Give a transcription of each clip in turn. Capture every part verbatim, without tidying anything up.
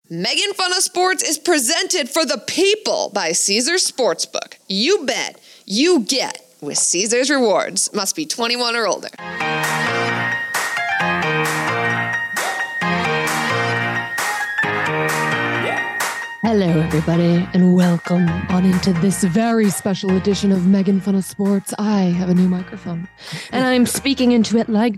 Making Fun of Sports is presented for the people by Caesars Sportsbook. You bet, you get with Caesars Rewards. Must be twenty-one or older. Hello, everybody, and welcome on into this very special edition of Making Fun of Sports. I have a new microphone, and I'm speaking into it like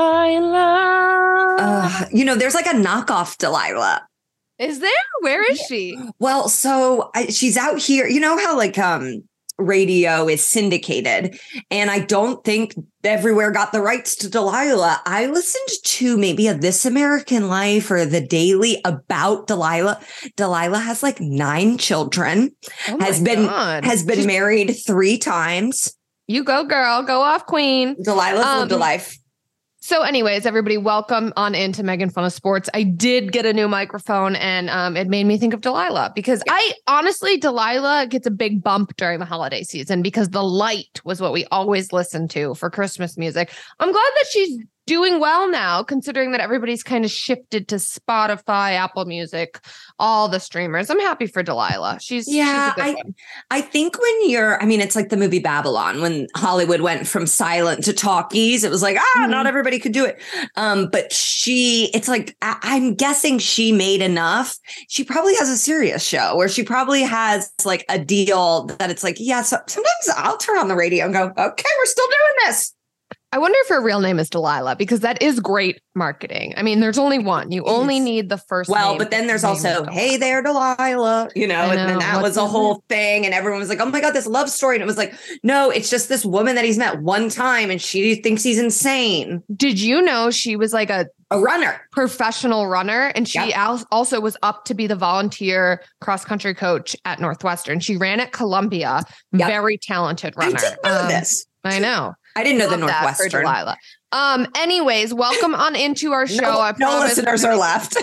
Delilah. Uh, you know, there's like a knockoff Delilah. Is there? Where is she? Well, so I, she's out here. You know how like um radio is syndicated, and I don't think everywhere got the rights to Delilah. I listened to maybe a This American Life or The Daily about Delilah. Delilah has like nine children, Oh my has been God. has been She's- married three times. You go, girl. Go off, queen. Delilah's Um, lived a life. So anyways, everybody, welcome on into Making Fun of Sports. I did get a new microphone, and um, it made me think of Delilah because I honestly, Delilah gets a big bump during the holiday season because The Light was what we always listened to for Christmas music. I'm glad that she's doing well now, considering that everybody's kind of shifted to Spotify, Apple Music, all the streamers. I'm happy for Delilah. She's Yeah, she's a good I one. I think when you're, I mean, it's like the movie Babylon, when Hollywood went from silent to talkies, it was like, ah, Mhm. not everybody could do it. Um, but she, it's like, I, I'm guessing she made enough. She probably has a serious show where she probably has like a deal that it's like, yeah, so sometimes I'll turn on the radio and go, okay, we're still doing this. I wonder if her real name is Delilah because that is great marketing. I mean, there's only one. You only Yes. need the first Well, name. but then there's Name is also, Delilah. hey there, Delilah, you know, I and then know. that What's was a his whole thing. And everyone was like, oh my God, this love story. And it was like, no, it's just this woman that he's met one time and she thinks he's insane. Did you know she was like a A runner. professional runner, and she Yep. al- also was up to be the volunteer cross country coach at Northwestern. She ran at Columbia. Yep. Very talented runner. I didn't know Um, this. I know. I didn't know the Love that for Northwestern. Delilah. Um. Anyways, welcome on into our show. No, I no promise listeners are left.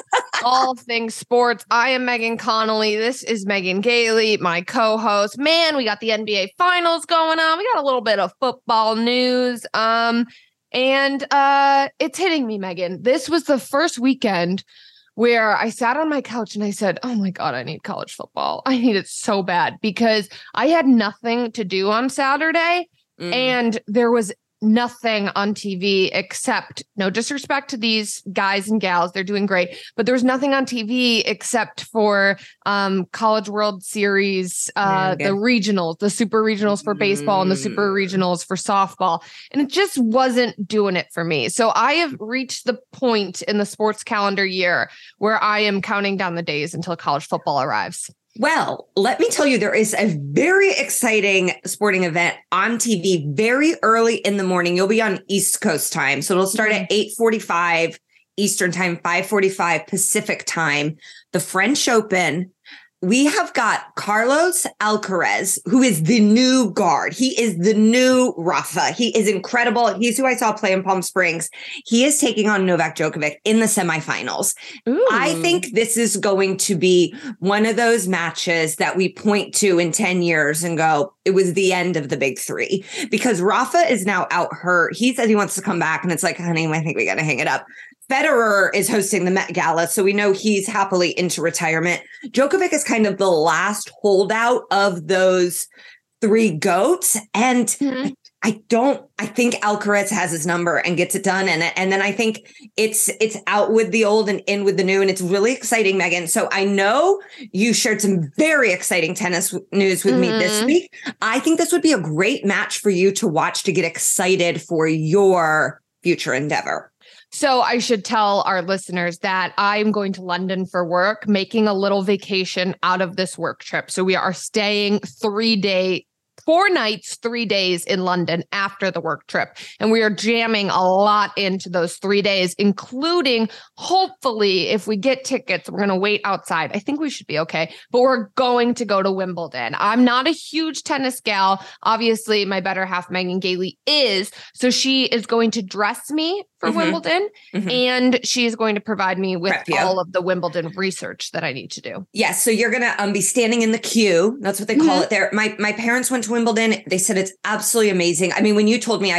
all things sports. I am Megan Connolly. This is Megan Gailey, my co-host. Man, we got the N B A finals going on. We got a little bit of football news. Um, and uh, it's hitting me, Megan. This was the first weekend where I sat on my couch and I said, oh my God, I need college football. I need it so bad because I had nothing to do on Saturday. Mm. And there was nothing on T V except, no disrespect to these guys and gals, they're doing great, but there was nothing on T V except for um, College World Series, uh, Yeah, the good. regionals, the super regionals for baseball and the super Mm. regionals for softball. And it just wasn't doing it for me. So I have reached the point in the sports calendar year where I am counting down the days until college football arrives. Well, let me tell you, there is a very exciting sporting event on T V very early in the morning. You'll be on East Coast time. So it'll start at eight forty-five Eastern time, five forty-five Pacific time. The French Open. We have got Carlos Alcaraz, who is the new guard. He is the new Rafa. He is incredible. He's who I saw play in Palm Springs. He is taking on Novak Djokovic in the semifinals. Ooh. I think this is going to be one of those matches that we point to in ten years and go, it was the end of the big three, because Rafa is now out hurt. He said he wants to come back, and it's like, honey, I think we got to hang it up. Federer is hosting the Met Gala, so we know he's happily into retirement. Djokovic is kind of the last holdout of those three GOATs. And Mhm. I don't, I think Alcaraz has his number and gets it done. And, and then I think it's, it's out with the old and in with the new. And it's really exciting, Megan. So I know you shared some very exciting tennis news with me this Mhm. week. I think this would be a great match for you to watch to get excited for your future endeavor. So I should tell our listeners that I'm going to London for work, making a little vacation out of this work trip. So we are staying three day, four nights, three days in London after the work trip. And we are jamming a lot into those three days, including hopefully if we get tickets, we're going to wait outside. I think we should be okay, but we're going to go to Wimbledon. I'm not a huge tennis gal. Obviously, my better half, Megan Gailey, is. So she is going to dress me for Mhm. Wimbledon, Mhm. and she is going to provide me with Prep you. all of the Wimbledon research that I need to do. Yes, so you're gonna um, be standing in the queue. That's what they call Mhm. it there. My my parents went to Wimbledon. They said it's absolutely amazing. I mean, when you told me, I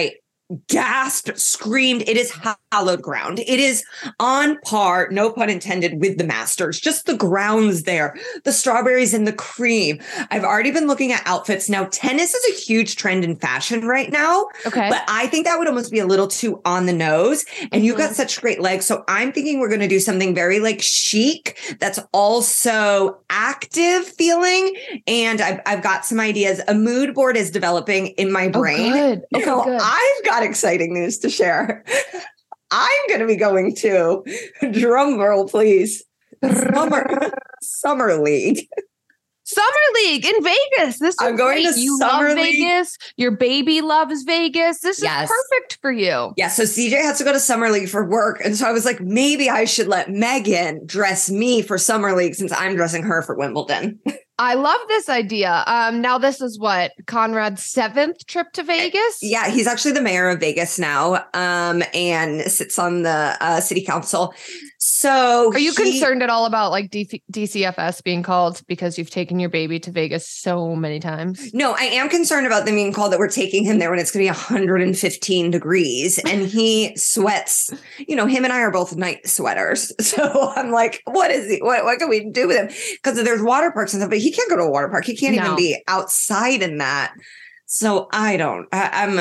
gasped, screamed. It is hallowed ground. It is on par, no pun intended, with the Masters. Just the grounds there, the strawberries and the cream. I've already been looking at outfits. Now, tennis is a huge trend in fashion right now. Okay. But I think that would almost be a little too on the nose. And mm-hmm. you've got such great legs. So I'm thinking we're going to do something very like chic that's also active feeling. And I've, I've got some ideas. A mood board is developing in my brain. Oh, good. Okay, so good. I've got exciting news to share. I'm going to be going to, drum roll, please, Summer, Summer League. Summer League in Vegas. This is I'm going great. to You Summer love League. Vegas. Your baby loves Vegas. This Yes. is perfect for you. Yeah. So C J has to go to Summer League for work. And so I was like, maybe I should let Megan dress me for Summer League since I'm dressing her for Wimbledon. I love this idea. Um, now this is what, Conrad's seventh trip to Vegas? Yeah, he's actually the mayor of Vegas now, um, and sits on the uh, city council. So are you he, concerned at all about like D- DCFS being called because you've taken your baby to Vegas so many times? No, I am concerned about them being called that we're taking him there when it's going to be one hundred fifteen degrees and he sweats. You know, him and I are both night sweaters. So I'm like, what is he? What, what can we do with him? Because there's water parks and stuff, but he can't go to a water park. He can't No. even be outside in that. So I don't, I, I'm,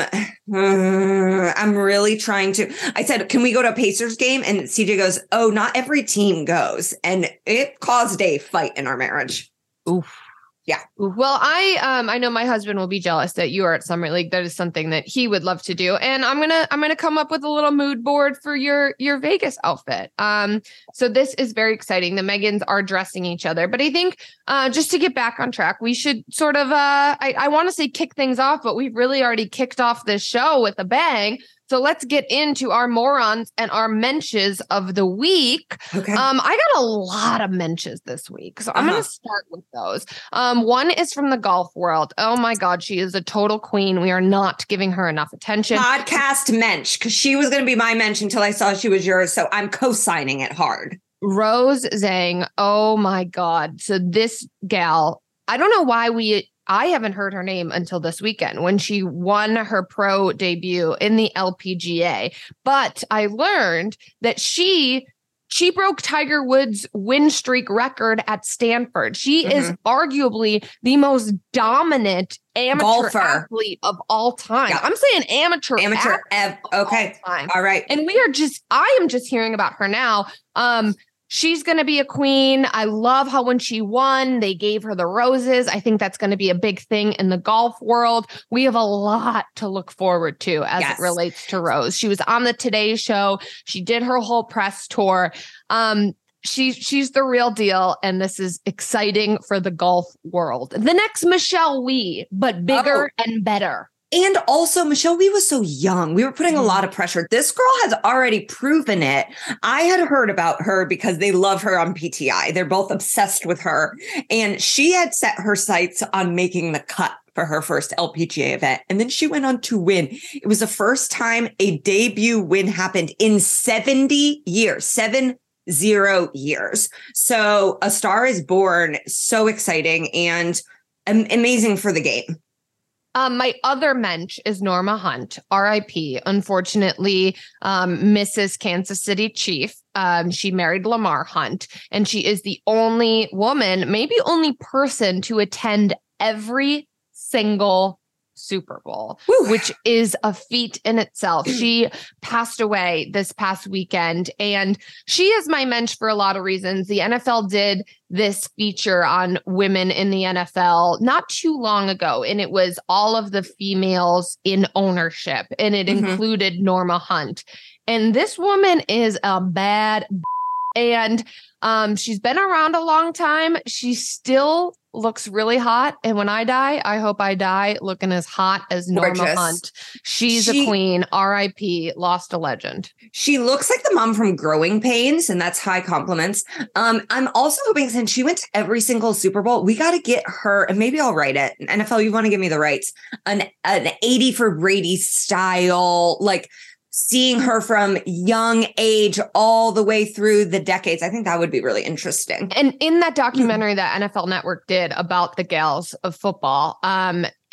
uh, I'm really trying to, I said, can we go to a Pacers game? And C J goes, oh, not every team goes. And it caused a fight in our marriage. Oof. Yeah. Well, I um I know my husband will be jealous that you are at Summer League. That is something that he would love to do. And I'm gonna I'm gonna come up with a little mood board for your your Vegas outfit. Um, so this is very exciting. The Megans are dressing each other. But I think uh just to get back on track, we should sort of uh I, I want to say kick things off, but we've really already kicked off this show with a bang. So let's get into our morons and our mensches of the week. Okay. Um, I got a lot of mensches this week, so I'm Uh-huh. going to start with those. Um, one is from the golf world. Oh my God, she is a total queen. We are not giving her enough attention. Podcast mensch, because she was going to be my mensch until I saw she was yours. So I'm co-signing it hard. Rose Zhang. Oh my God. So this gal, I don't know why we. I haven't heard her name until this weekend when she won her pro debut in the L P G A. But I learned that she she broke Tiger Woods' win streak record at Stanford. She mm-hmm. is arguably the most dominant amateur golfer athlete of all time. Yeah. I'm saying amateur amateur ev- okay. All, time. All right. And we are just I am just hearing about her now. Um She's going to be a queen. I love how when she won, they gave her the roses. I think that's going to be a big thing in the golf world. We have a lot to look forward to as yes. it relates to Rose. She was on the Today Show. She did her whole press tour. Um, she, she's the real deal, and this is exciting for the golf world. The next Michelle Wie, but bigger oh. and better. And also, Michelle Wie was so young. We were putting a lot of pressure. This girl has already proven it. I had heard about her because they love her on P T I. They're both obsessed with her. And she had set her sights on making the cut for her first L P G A event. And then she went on to win. It was the first time a debut win happened in seventy years, seven zero years. So a star is born. So exciting and um, amazing for the game. Um, my other mensch is Norma Hunt, R I P. Unfortunately, um, Missus Kansas City Chief. Um, she married Lamar Hunt, and she is the only woman, maybe only person to attend every single Super Bowl, Woo. Which is a feat in itself. She passed away this past weekend, and she is my mensch for a lot of reasons. The N F L did this feature on women in the N F L not too long ago, and it was all of the females in ownership, and it mm-hmm. included Norma Hunt. And this woman is a bad b- and um, she's been around a long time. She still looks really hot. And when I die, I hope I die looking as hot as Norma Gorgeous. Hunt. She's she, a queen. R I P. Lost a legend. She looks like the mom from Growing Pains, and that's high compliments. Um, I'm also hoping since she went to every single Super Bowl, we got to get her, and maybe I'll write it. N F L, you want to give me the rights, an an eighty for Brady style, like seeing her from young age all the way through the decades. I think that would be really interesting. And in that documentary that N F L Network did about the gals of football, um,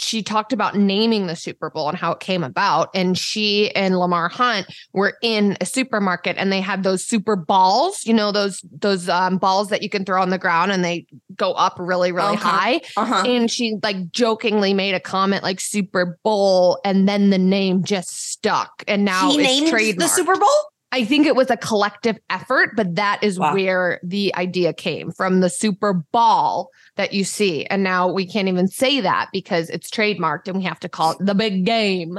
she talked about naming the Super Bowl and how it came about. And she and Lamar Hunt were in a supermarket and they had those super balls, you know, those those um, balls that you can throw on the ground and they go up really, really uh-huh. high. Uh-huh. And she like jokingly made a comment like Super Bowl, and then the name just stuck. And now he it's named trademarked. the Super Bowl? I think it was a collective effort, but that is Wow. where the idea came from, the Super Ball that you see. And now we can't even say that because it's trademarked and we have to call it the big game.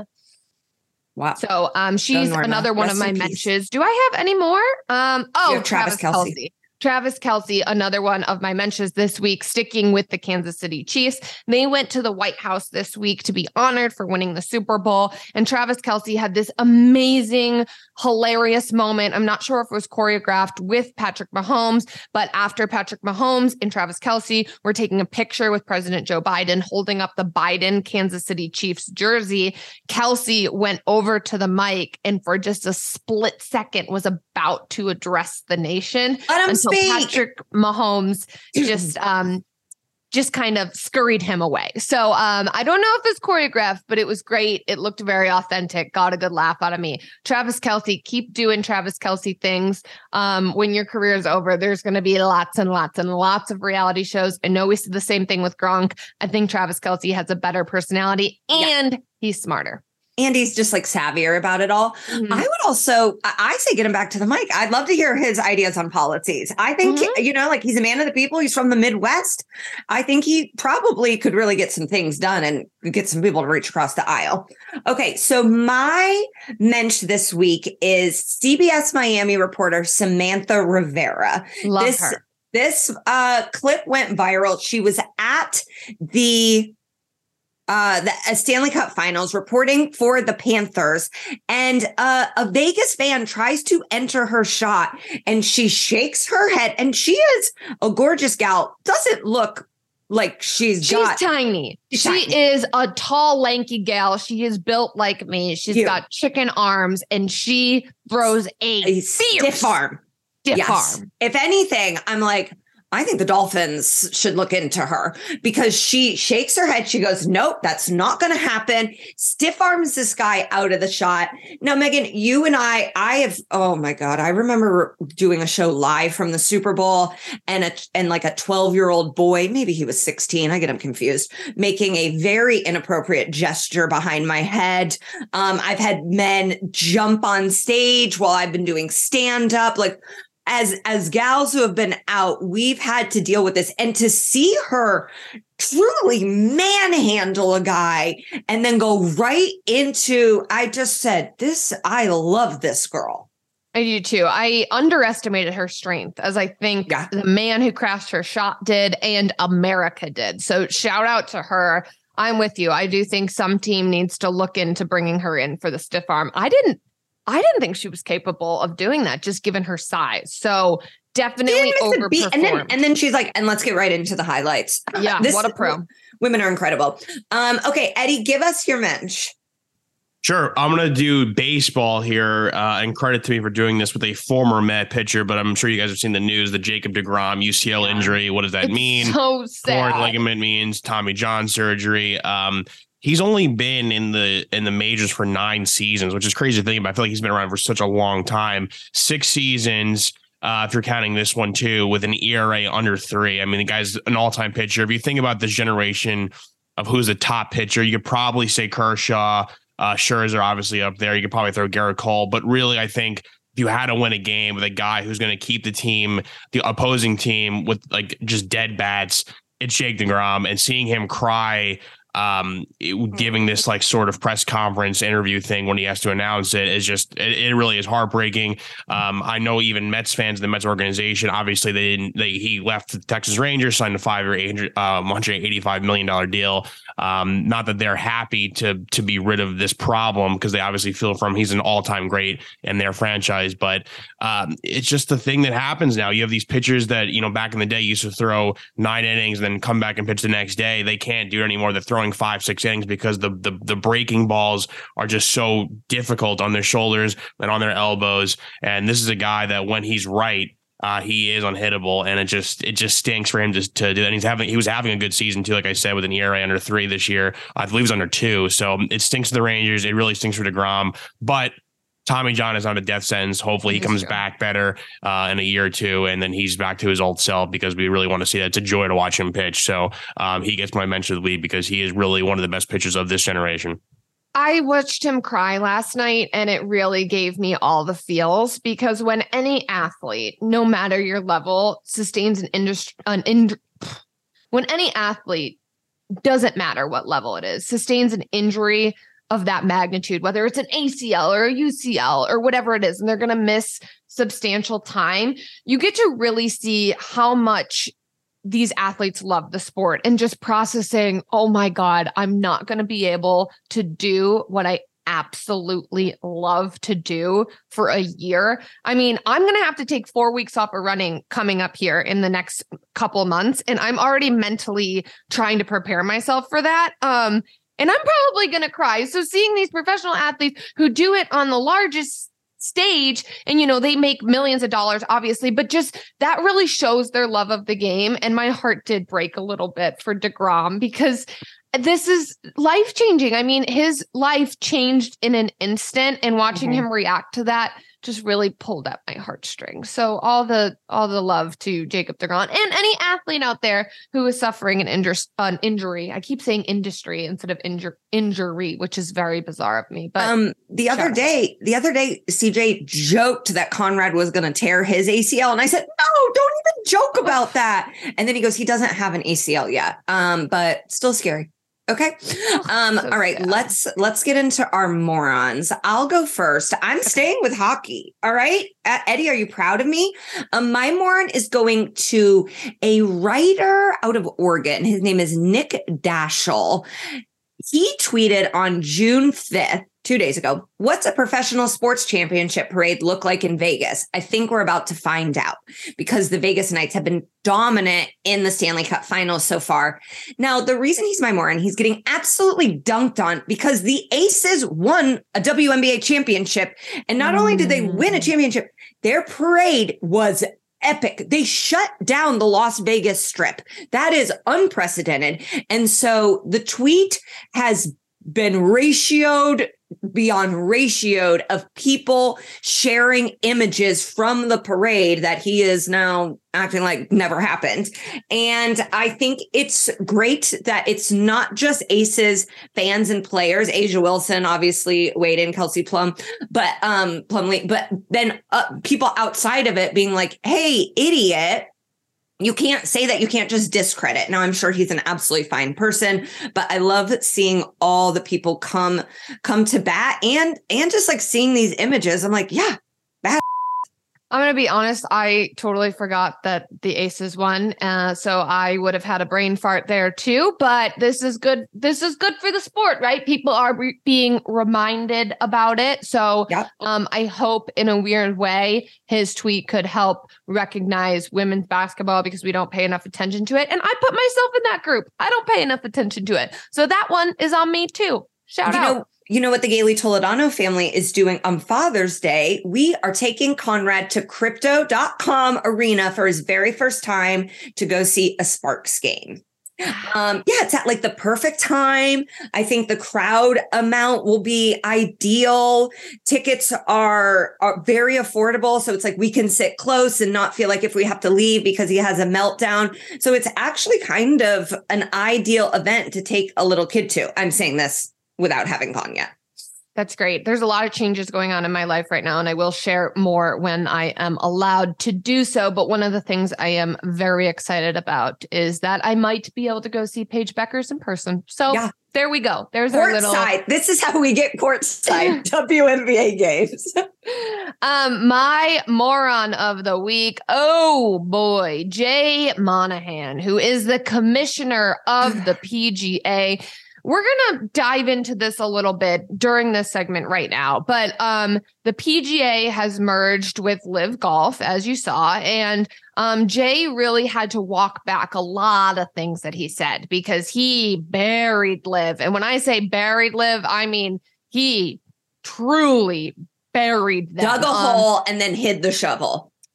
Wow. So um, she's Norma. another one Rest of my in peace. mentions. Do I have any more? Um, oh, You have Travis Travis, Kelce. Kelce. Travis Kelce, another one of my mentions this week, sticking with the Kansas City Chiefs. They went to the White House this week to be honored for winning the Super Bowl. And Travis Kelce had this amazing, hilarious moment. I'm not sure if it was choreographed with Patrick Mahomes, but after Patrick Mahomes and Travis Kelce were taking a picture with President Joe Biden holding up the Biden Kansas City Chiefs jersey, Kelce went over to the mic and for just a split second was about to address the nation. Let him until speak. Patrick Mahomes just um just kind of scurried him away. So um I don't know if it's choreographed, but it was great. It looked very authentic. Got a good laugh out of me. Travis Kelce, keep doing Travis Kelce things. Um, when your career is over, there's going to be lots and lots and lots of reality shows. I know we said the same thing with Gronk. I think Travis Kelce has a better personality and yeah. he's smarter. And he's just like savvier about it all. Mm-hmm. I would also, I say get him back to the mic. I'd love to hear his ideas on policies. I think, mm-hmm. you know, like he's a man of the people. He's from the Midwest. I think he probably could really get some things done and get some people to reach across the aisle. Okay. So my mensch this week is C B S Miami reporter Samantha Rivera. Love this, her. This uh, clip went viral. She was at the Uh, the uh, Stanley Cup Finals reporting for the Panthers, and uh, a Vegas fan tries to enter her shot, and she shakes her head, and she is a gorgeous gal. Doesn't look like she's she's got, tiny. She's she tiny. is a tall, lanky gal. She is built like me. She's Cute. got chicken arms, and she throws a, a fierce stiff arm. Stiff yes. arm. If anything, I'm like, I think the Dolphins should look into her because she shakes her head. She goes, nope, that's not going to happen. Stiff arms this guy out of the shot. Now, Megan, you and I, I have, oh my God, I remember doing a show live from the Super Bowl and a, and like a twelve year old boy, maybe he was sixteen. I get him confused, making a very inappropriate gesture behind my head. Um, I've had men jump on stage while I've been doing stand up. Like, As as gals who have been out, we've had to deal with this. And to see her truly manhandle a guy and then go right into, I just said, this, I love this girl. I do too. I underestimated her strength, as I think Yeah. the man who crashed her shot did and America did. So shout out to her. I'm with you. I do think some team needs to look into bringing her in for the stiff arm. I didn't I didn't think she was capable of doing that, just given her size. So definitely overperformed. And then, and then she's like, and let's get right into the highlights. Yeah, this, what a pro. Women are incredible. Um, okay, Eddie, give us your mensch. Sure. I'm going to do baseball here, uh, and credit to me for doing this with a former Met pitcher, but I'm sure you guys have seen the news, the Jacob deGrom U C L injury. What does that It's mean? so sad. Torn ligament means Tommy John surgery. Um, He's only been in the in the majors for nine seasons, which is crazy to think about. I feel like he's been around for such a long time. Six seasons, uh, if you're counting this one too, with an E R A under three. I mean, the guy's an all-time pitcher. If you think about this generation of who's the top pitcher, you could probably say Kershaw. Uh, Scherzer obviously up there. You could probably throw Garrett Cole. But really, I think if you had to win a game with a guy who's going to keep the team, the opposing team, with like just dead bats, it's Jake DeGrom. And seeing him cry, um, it, giving this like sort of press conference interview thing when he has to announce it is just, it, it really is heartbreaking. Um, I know even Mets fans, the Mets organization, obviously they didn't, they, he left the Texas Rangers, signed a five year, eight hundred, um, one hundred eighty-five million dollars deal. Um, not that they're happy to, to be rid of this problem, because they obviously feel from he's an all time great in their franchise, but, um, it's just the thing that happens now. You have these pitchers that, you know, back in the day used to throw nine innings and then come back and pitch the next day. They can't do it anymore. They're throwing five, six innings because the, the, the breaking balls are just so difficult on their shoulders and on their elbows. And this is a guy that when he's right, uh, he is unhittable, and it just it just stinks for him to, to do that. And he's having he was having a good season too, like I said, with an E R A under three this year. I believe it was under two. So it stinks for the Rangers. It really stinks for DeGrom, but Tommy John is on a death sentence. Hopefully he comes back better uh, in a year or two, and then he's back to his old self, because we really want to see that. It's a joy to watch him pitch. So um, he gets my mention of the week because he is really one of the best pitchers of this generation. I watched him cry last night, and it really gave me all the feels, because when any athlete, no matter your level, sustains an industry, an ind- when any athlete, doesn't matter what level it is, sustains an injury of that magnitude, whether it's an A C L or a U C L or whatever it is, and they're going to miss substantial time, you get to really see how much these athletes love the sport, and just processing, oh my God, I'm not going to be able to do what I absolutely love to do for a year. I mean, I'm going to have to take four weeks off of running coming up here in the next couple months, and I'm already mentally trying to prepare myself for that. Um, And I'm probably going to cry. So seeing these professional athletes who do it on the largest stage, and, you know, they make millions of dollars, obviously, but just that really shows their love of the game. And my heart did break a little bit for DeGrom, because this is life changing. I mean, his life changed in an instant, and watching mm-hmm. him react to that just really pulled at my heartstrings. So all the all the love to Jacob DeGrom, and any athlete out there who is suffering an, injur- an injury. I keep saying industry instead of injur- injury, which is very bizarre of me. But um, the other sure. day, the other day, C J joked that Conrad was going to tear his A C L, and I said, "No, don't even joke about that." And then he goes, "He doesn't have an A C L yet, um, but still scary." Okay. Um, so all right. sad. Let's let's get into our morons. I'll go first. I'm staying with hockey. All right. Uh, Eddie, are you proud of me? Um, my moron is going to a writer out of Oregon. His name is Nick Daschel. He tweeted on June fifth, two days ago, "What's a professional sports championship parade look like in Vegas? I think we're about to find out, because the Vegas Knights have been dominant in the Stanley Cup Finals so far." Now, the reason he's my moron, he's getting absolutely dunked on, because the Aces won a W N B A championship. And not only did they win a championship, their parade was epic. They shut down the Las Vegas Strip. That is unprecedented. And so the tweet has been ratioed beyond ratioed of people sharing images from the parade that he is now acting like never happened. And I think it's great that it's not just Aces fans and players, Asia Wilson, obviously Wade and Kelsey Plum, but um Plumlee, but then uh, people outside of it being like, "Hey, idiot, you can't say that. You can't just discredit." Now, I'm sure he's an absolutely fine person, but I love seeing all the people come come to bat, and and just like seeing these images. I'm like, yeah, bad. I'm going to be honest. I totally forgot that the Aces won. Uh, so I would have had a brain fart there too, but this is good. This is good for the sport, right? People are re- being reminded about it. So Yep. um, I hope in a weird way, his tweet could help recognize women's basketball, because we don't pay enough attention to it. And I put myself in that group. I don't pay enough attention to it. So that one is on me too. Shout you out. Know, You know what the Gailey Toledano family is doing on Father's Day? We are taking Conrad to crypto dot com arena for his very first time to go see a Sparks game. Um, yeah, it's at like the perfect time. I think the crowd amount will be ideal. Tickets are, are very affordable. So it's like we can sit close and not feel like if we have to leave because he has a meltdown. So it's actually kind of an ideal event to take a little kid to. I'm saying this without having gone yet. That's great. There's a lot of changes going on in my life right now, and I will share more when I am allowed to do so. But one of the things I am very excited about is that I might be able to go see Paige Beckers in person. So yeah. There we go. There's our little courtside. This is how we get courtside W N B A games. um, my moron of the week. Oh boy, Jay Monahan, who is the commissioner of the P G A. We're going to dive into this a little bit during this segment right now, but um, the P G A has merged with Live Golf, as you saw, and um, Jay really had to walk back a lot of things that he said, because he buried Live. And when I say buried Live, I mean he truly buried them. Dug a um, hole and then hid the shovel.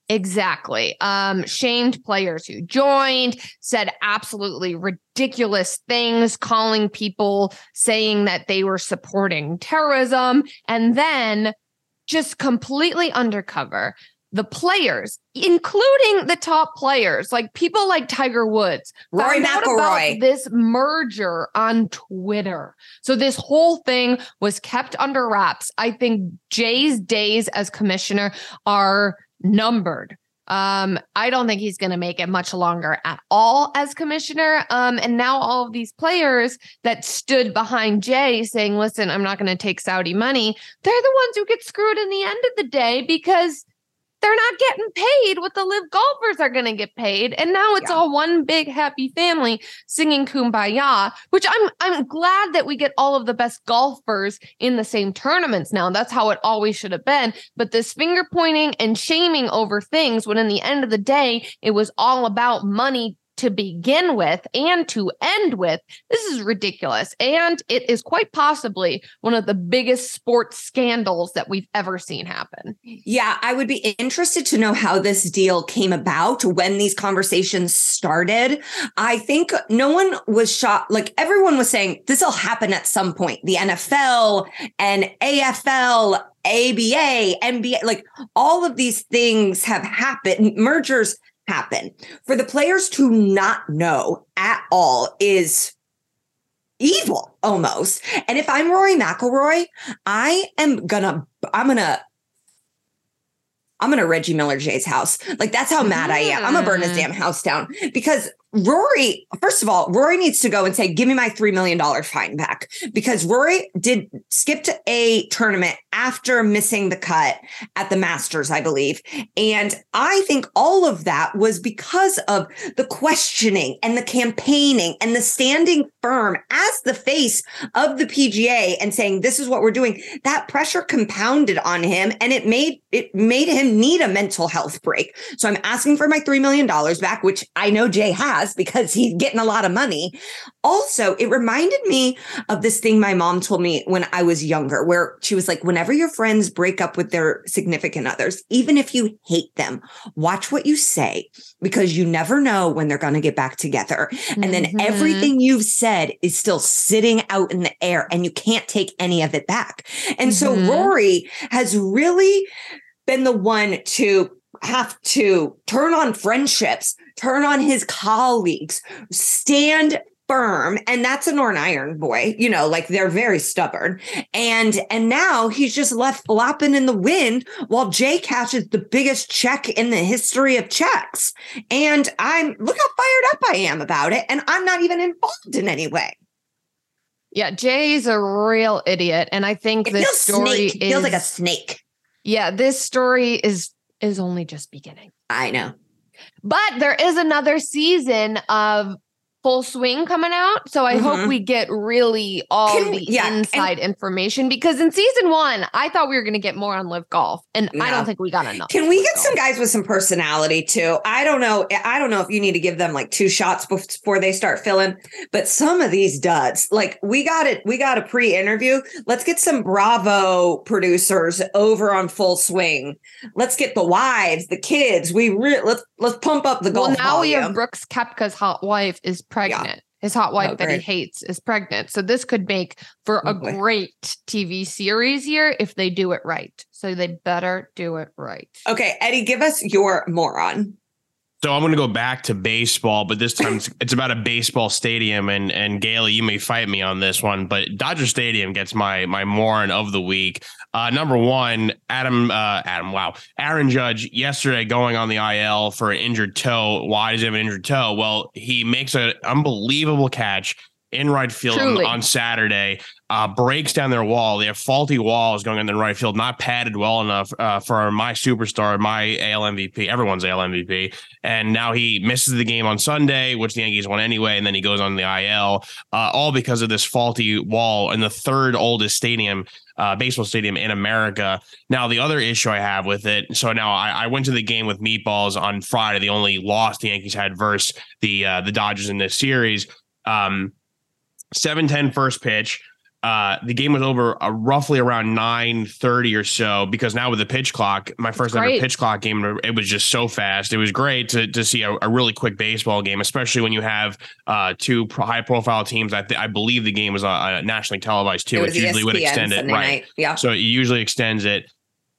Exactly. Um, shamed players who joined, said absolutely ridiculous things, calling people, saying that they were supporting terrorism, and then just completely undercover the players, including the top players, like people like Tiger Woods, Rory found out McIlroy. about this merger on Twitter. So this whole thing was kept under wraps. I think Jay's days as commissioner are numbered. Um, I don't think he's going to make it much longer at all as commissioner. Um, and now all of these players that stood behind Jay saying, listen, I'm not going to take Saudi money, they're the ones who get screwed in the end of the day because they're not getting paid what the live golfers are going to get paid. And now it's yeah. all one big happy family singing Kumbaya, which I'm I'm glad that we get all of the best golfers in the same tournaments now. That's how it always should have been. But this finger pointing and shaming over things when in the end of the day, it was all about money to begin with and to end with. This is ridiculous. And it is quite possibly one of the biggest sports scandals that we've ever seen happen. Yeah, I would be interested to know how this deal came about, when these conversations started. I think no one was shocked. Like everyone was saying, this will happen at some point. The N F L and A F L, A B A, N B A, like all of these things have happened. Mergers happen. For the players to not know at all is evil almost. And if I'm Rory McIlroy, I am gonna, I'm gonna, I'm gonna Reggie Miller Jay's house. Like that's how mad I am. I'm gonna burn his damn house down because Rory, first of all, Rory needs to go and say, give me my three million dollars fine back, because Rory did skipped a tournament after missing the cut at the Masters, I believe. And I think all of that was because of the questioning and the campaigning and the standing firm as the face of the P G A and saying, this is what we're doing. That pressure compounded on him and it made it made him need a mental health break. So I'm asking for my three million dollars back, which I know Jay has, because he's getting a lot of money. Also, it reminded me of this thing my mom told me when I was younger, where she was like, whenever your friends break up with their significant others, even if you hate them, watch what you say, because you never know when they're going to get back together. And then mm-hmm. everything you've said is still sitting out in the air and you can't take any of it back. And mm-hmm. so Rory has really been the one to have to turn on friendships, turn on his colleagues, stand firm. And that's a Northern Iron boy, you know, like they're very stubborn. And and now he's just left flopping in the wind while Jay cashes the biggest check in the history of checks. And I'm look how fired up I am about it. And I'm not even involved in any way. Yeah, Jay's a real idiot. And I think it this feels story snake. It is, feels like a snake. Yeah, this story is is only just beginning. I know. But there is another season of Full Swing coming out. So I mm-hmm. hope we get really all Can, the yeah, inside and, information, because in season one, I thought we were going to get more on Live Golf, and no. I don't think we got enough. Can we get golf. some guys with some personality too? I don't know. I don't know if you need to give them like two shots before they start filling, but some of these duds, like we got it. We got a pre-interview. Let's get some Bravo producers over on Full Swing. Let's get the wives, the kids. We re- let's let's pump up the golf. Well, now volume. we have Brooks Koepka's hot wife is pregnant. Yeah. His hot wife oh, that he hates is pregnant. So this could make for a okay. great T V series here if they do it right. So they better do it right. Okay, Eddie, give us your moron. So I'm going to go back to baseball, but this time it's, it's about a baseball stadium. And and Gailey, you may fight me on this one, but Dodger Stadium gets my my moron of the week. Uh, number one, Adam, uh, Adam, wow. Aaron Judge yesterday going on the I L for an injured toe. Why does he have an injured toe? Well, he makes an unbelievable catch in right field on, on Saturday, uh, breaks down their wall. They have faulty walls going in the right field, not padded well enough uh, for my superstar, my A L M V P, everyone's A L M V P. And now he misses the game on Sunday, which the Yankees won anyway. And then he goes on the I L, uh, all because of this faulty wall in the third oldest stadium, uh, baseball stadium in America. Now, the other issue I have with it. So now I, I went to the game with Meatballs on Friday, the only loss the Yankees had versus the, uh, the Dodgers in this series. Um, seven ten first pitch. Uh, the game was over uh, roughly around nine thirty or so, because now with the pitch clock, my first ever pitch clock game, it was just so fast. It was great to to see a, a really quick baseball game, especially when you have uh, two pro- high profile teams. I, th- I believe the game was uh, nationally televised too, which usually E S P N would extend Sunday it. Right. Night. Yeah. So it usually extends it.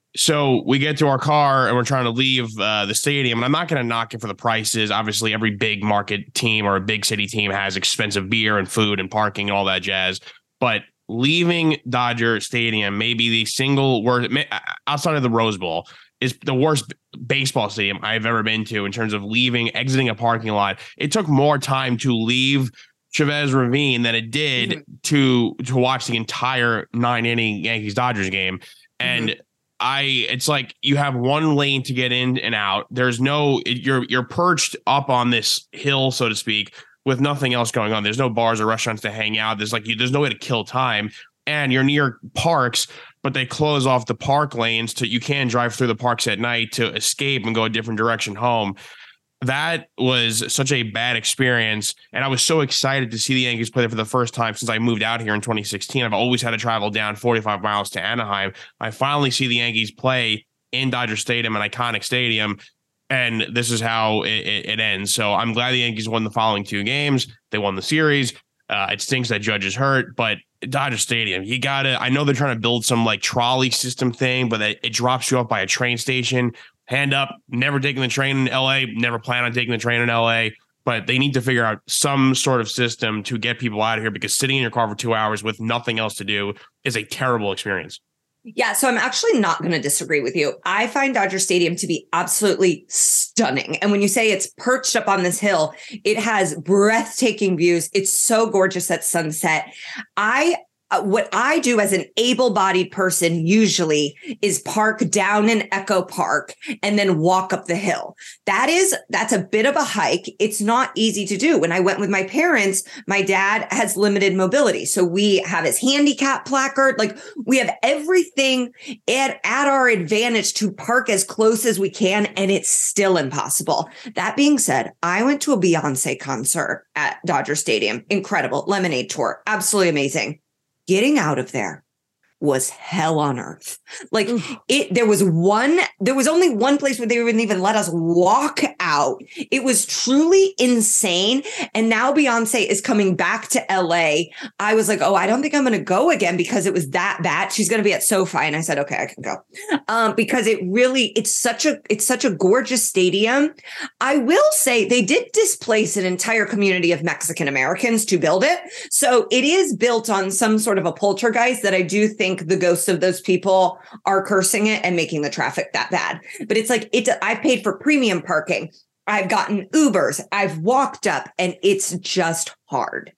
So we get to our car and we're trying to leave uh, the stadium. And I'm not going to knock it for the prices. Obviously, every big market team or a big city team has expensive beer and food and parking and all that jazz. But leaving Dodger Stadium, maybe the single worst, outside of the Rose Bowl, is the worst baseball stadium I've ever been to in terms of leaving, exiting a parking lot. It took more time to leave Chavez Ravine than it did mm-hmm. to to watch the entire nine inning Yankees Dodgers game. And mm-hmm. I, it's like you have one lane to get in and out. There's no, you're you're perched up on this hill, so to speak, with nothing else going on. There's no bars or restaurants to hang out. There's like you, there's no way to kill time, and you're near parks, but they close off the park lanes to you can drive through the parks at night to escape and go a different direction home. That was such a bad experience, and I was so excited to see the Yankees play there for the first time since I moved out here in twenty sixteen. I've always had to travel down forty-five miles to Anaheim. I finally see the Yankees play in Dodger Stadium, an iconic stadium, and this is how it, it, it ends. So I'm glad the Yankees won the following two games. They won the series. Uh, it stinks that Judge is hurt, but Dodger Stadium, you gotta. I know they're trying to build some like trolley system thing, but it, it drops you off by a train station. Hand up, never taking the train in L A, never plan on taking the train in L A, but they need to figure out some sort of system to get people out of here, because sitting in your car for two hours with nothing else to do is a terrible experience. Yeah, so I'm actually not going to disagree with you. I find Dodger Stadium to be absolutely stunning. And when you say it's perched up on this hill, it has breathtaking views. It's so gorgeous at sunset. I Uh, what I do as an able-bodied person usually is park down in Echo Park and then walk up the hill. That is, that's a bit of a hike. It's not easy to do. When I went with my parents, my dad has limited mobility. So we have his handicap placard. Like we have everything at, at our advantage to park as close as we can. And it's still impossible. That being said, I went to a Beyonce concert at Dodger Stadium. Incredible. Lemonade tour. Absolutely amazing. Getting out of there was hell on earth. Like it, there was one, there was only one place where they wouldn't even let us walk out. It was truly insane. And now Beyonce is coming back to L A. I was like, oh, I don't think I'm going to go again because it was that bad. She's going to be at SoFi. And I said, okay, I can go. Um, because it really, it's such a, it's such a gorgeous stadium. I will say they did displace an entire community of Mexican Americans to build it. So it is built on some sort of a poltergeist that I do think the ghosts of those people are cursing it and making the traffic that bad. But it's like, it. I've paid for premium parking. I've gotten Ubers. I've walked up and it's just hard.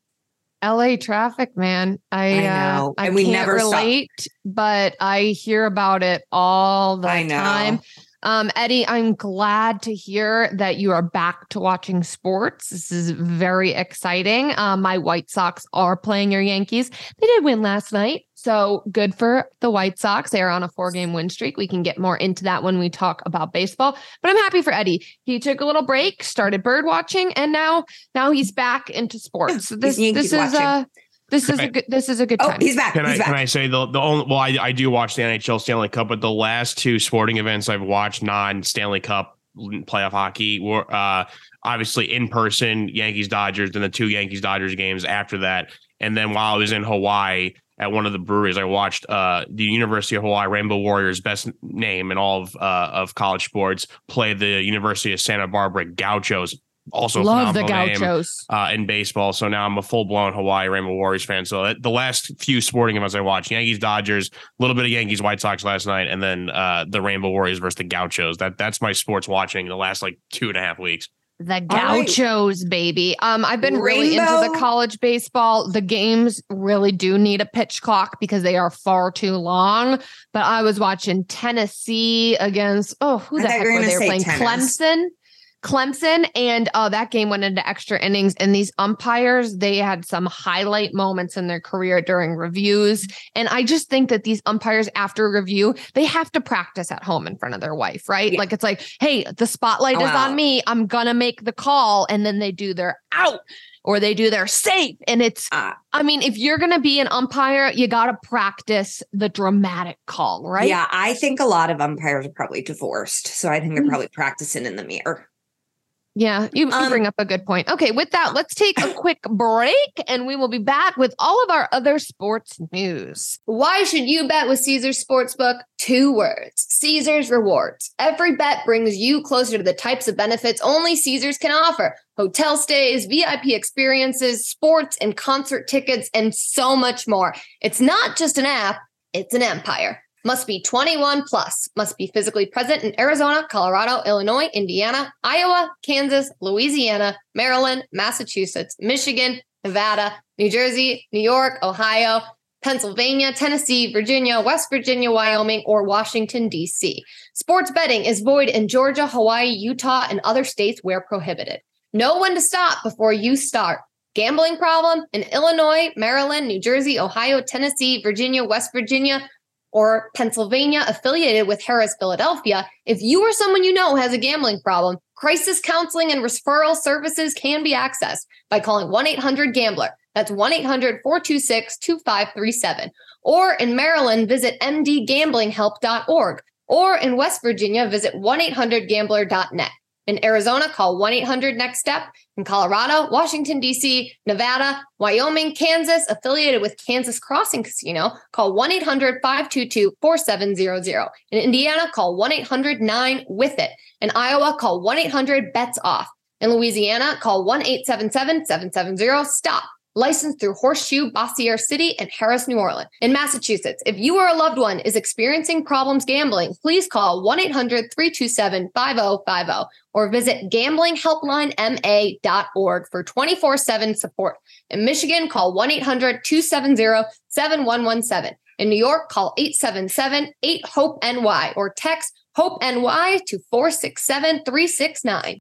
L A traffic, man. I, I know. Uh, I and we can't never relate, stop. But I hear about it all the I know. time. Um, Eddie, I'm glad to hear that you are back to watching sports. This is very exciting. Uh, my White Sox are playing your Yankees. They did win last night, so good for the White Sox. They are on a four-game win streak. We can get more into that when we talk about baseball. But I'm happy for Eddie. He took a little break, started bird watching, and now now he's back into sports. So this this is uh This is a good. This is a good time. Oh, he's back. Can he's I back. can I say the the only well I, I do watch the N H L Stanley Cup, but the last two sporting events I've watched non Stanley Cup playoff hockey were uh, obviously in person Yankees Dodgers, and the two Yankees Dodgers games after that, and then while I was in Hawaii at one of the breweries, I watched uh, the University of Hawaii Rainbow Warriors, best name in all of uh, of college sports, play the University of Santa Barbara Gauchos. Also love the Gauchos name, uh, in baseball. So now I'm a full blown Hawaii Rainbow Warriors fan. So the last few sporting events I watched, Yankees, Dodgers, a little bit of Yankees, White Sox last night, and then uh, the Rainbow Warriors versus the Gauchos. That that's my sports watching the last like two and a half weeks. The Gauchos, right. baby. Um, I've been really Rainbow. into the college baseball. The games really do need a pitch clock because they are far too long. But I was watching Tennessee against, oh, who the heck were they playing? Tennis. Clemson. Clemson, and uh, that game went into extra innings. And these umpires, they had some highlight moments in their career during reviews. And I just think that these umpires, after a review, they have to practice at home in front of their wife, right? Yeah. Like, it's like, hey, the spotlight oh, is wow. on me. I'm going to make the call. And then they do their out or they do their safe. And it's, uh, I mean, if you're going to be an umpire, you got to practice the dramatic call, right? Yeah, I think a lot of umpires are probably divorced. So I think they're probably practicing in the mirror. Yeah, you, you um, bring up a good point. Okay, with that, let's take a quick break and we will be back with all of our other sports news. Why should you bet with Caesars Sportsbook? Two words: Caesars Rewards. Every bet brings you closer to the types of benefits only Caesars can offer. Hotel stays, V I P experiences, sports and concert tickets, and so much more. It's not just an app, it's an empire. Must be twenty-one plus. Must be physically present in Arizona, Colorado, Illinois, Indiana, Iowa, Kansas, Louisiana, Maryland, Massachusetts, Michigan, Nevada, New Jersey, New York, Ohio, Pennsylvania, Tennessee, Virginia, West Virginia, Wyoming, or Washington, D C. Sports betting is void in Georgia, Hawaii, Utah, and other states where prohibited. Know when to stop before you start. Gambling problem? In Illinois, Maryland, New Jersey, Ohio, Tennessee, Virginia, West Virginia, or Pennsylvania affiliated with Harris Philadelphia, if you or someone you know has a gambling problem, crisis counseling and referral services can be accessed by calling one eight hundred gambler. That's one eight hundred four two six two five three seven. Or in Maryland, visit m d gambling help dot org. Or in West Virginia, visit one eight hundred gambler dot net. In Arizona, call one eight hundred next step. In Colorado, Washington, D C, Nevada, Wyoming, Kansas, affiliated with Kansas Crossing Casino, call one eight hundred five two two four seven zero zero. In Indiana, call one eight hundred nine with it. In Iowa, call one eight hundred bets off. In Louisiana, call one eight seven seven seven seven zero stop. Licensed through Horseshoe, Bossier City, and Harris, New Orleans. In Massachusetts, if you or a loved one is experiencing problems gambling, please call one eight hundred three two seven five zero five zero or visit gambling helpline m a dot org for twenty-four seven support. In Michigan, call one eight hundred two seven zero seven one one seven. In New York, call eight seven seven eight hope N Y or text HOPE-NY to four six seven three six nine.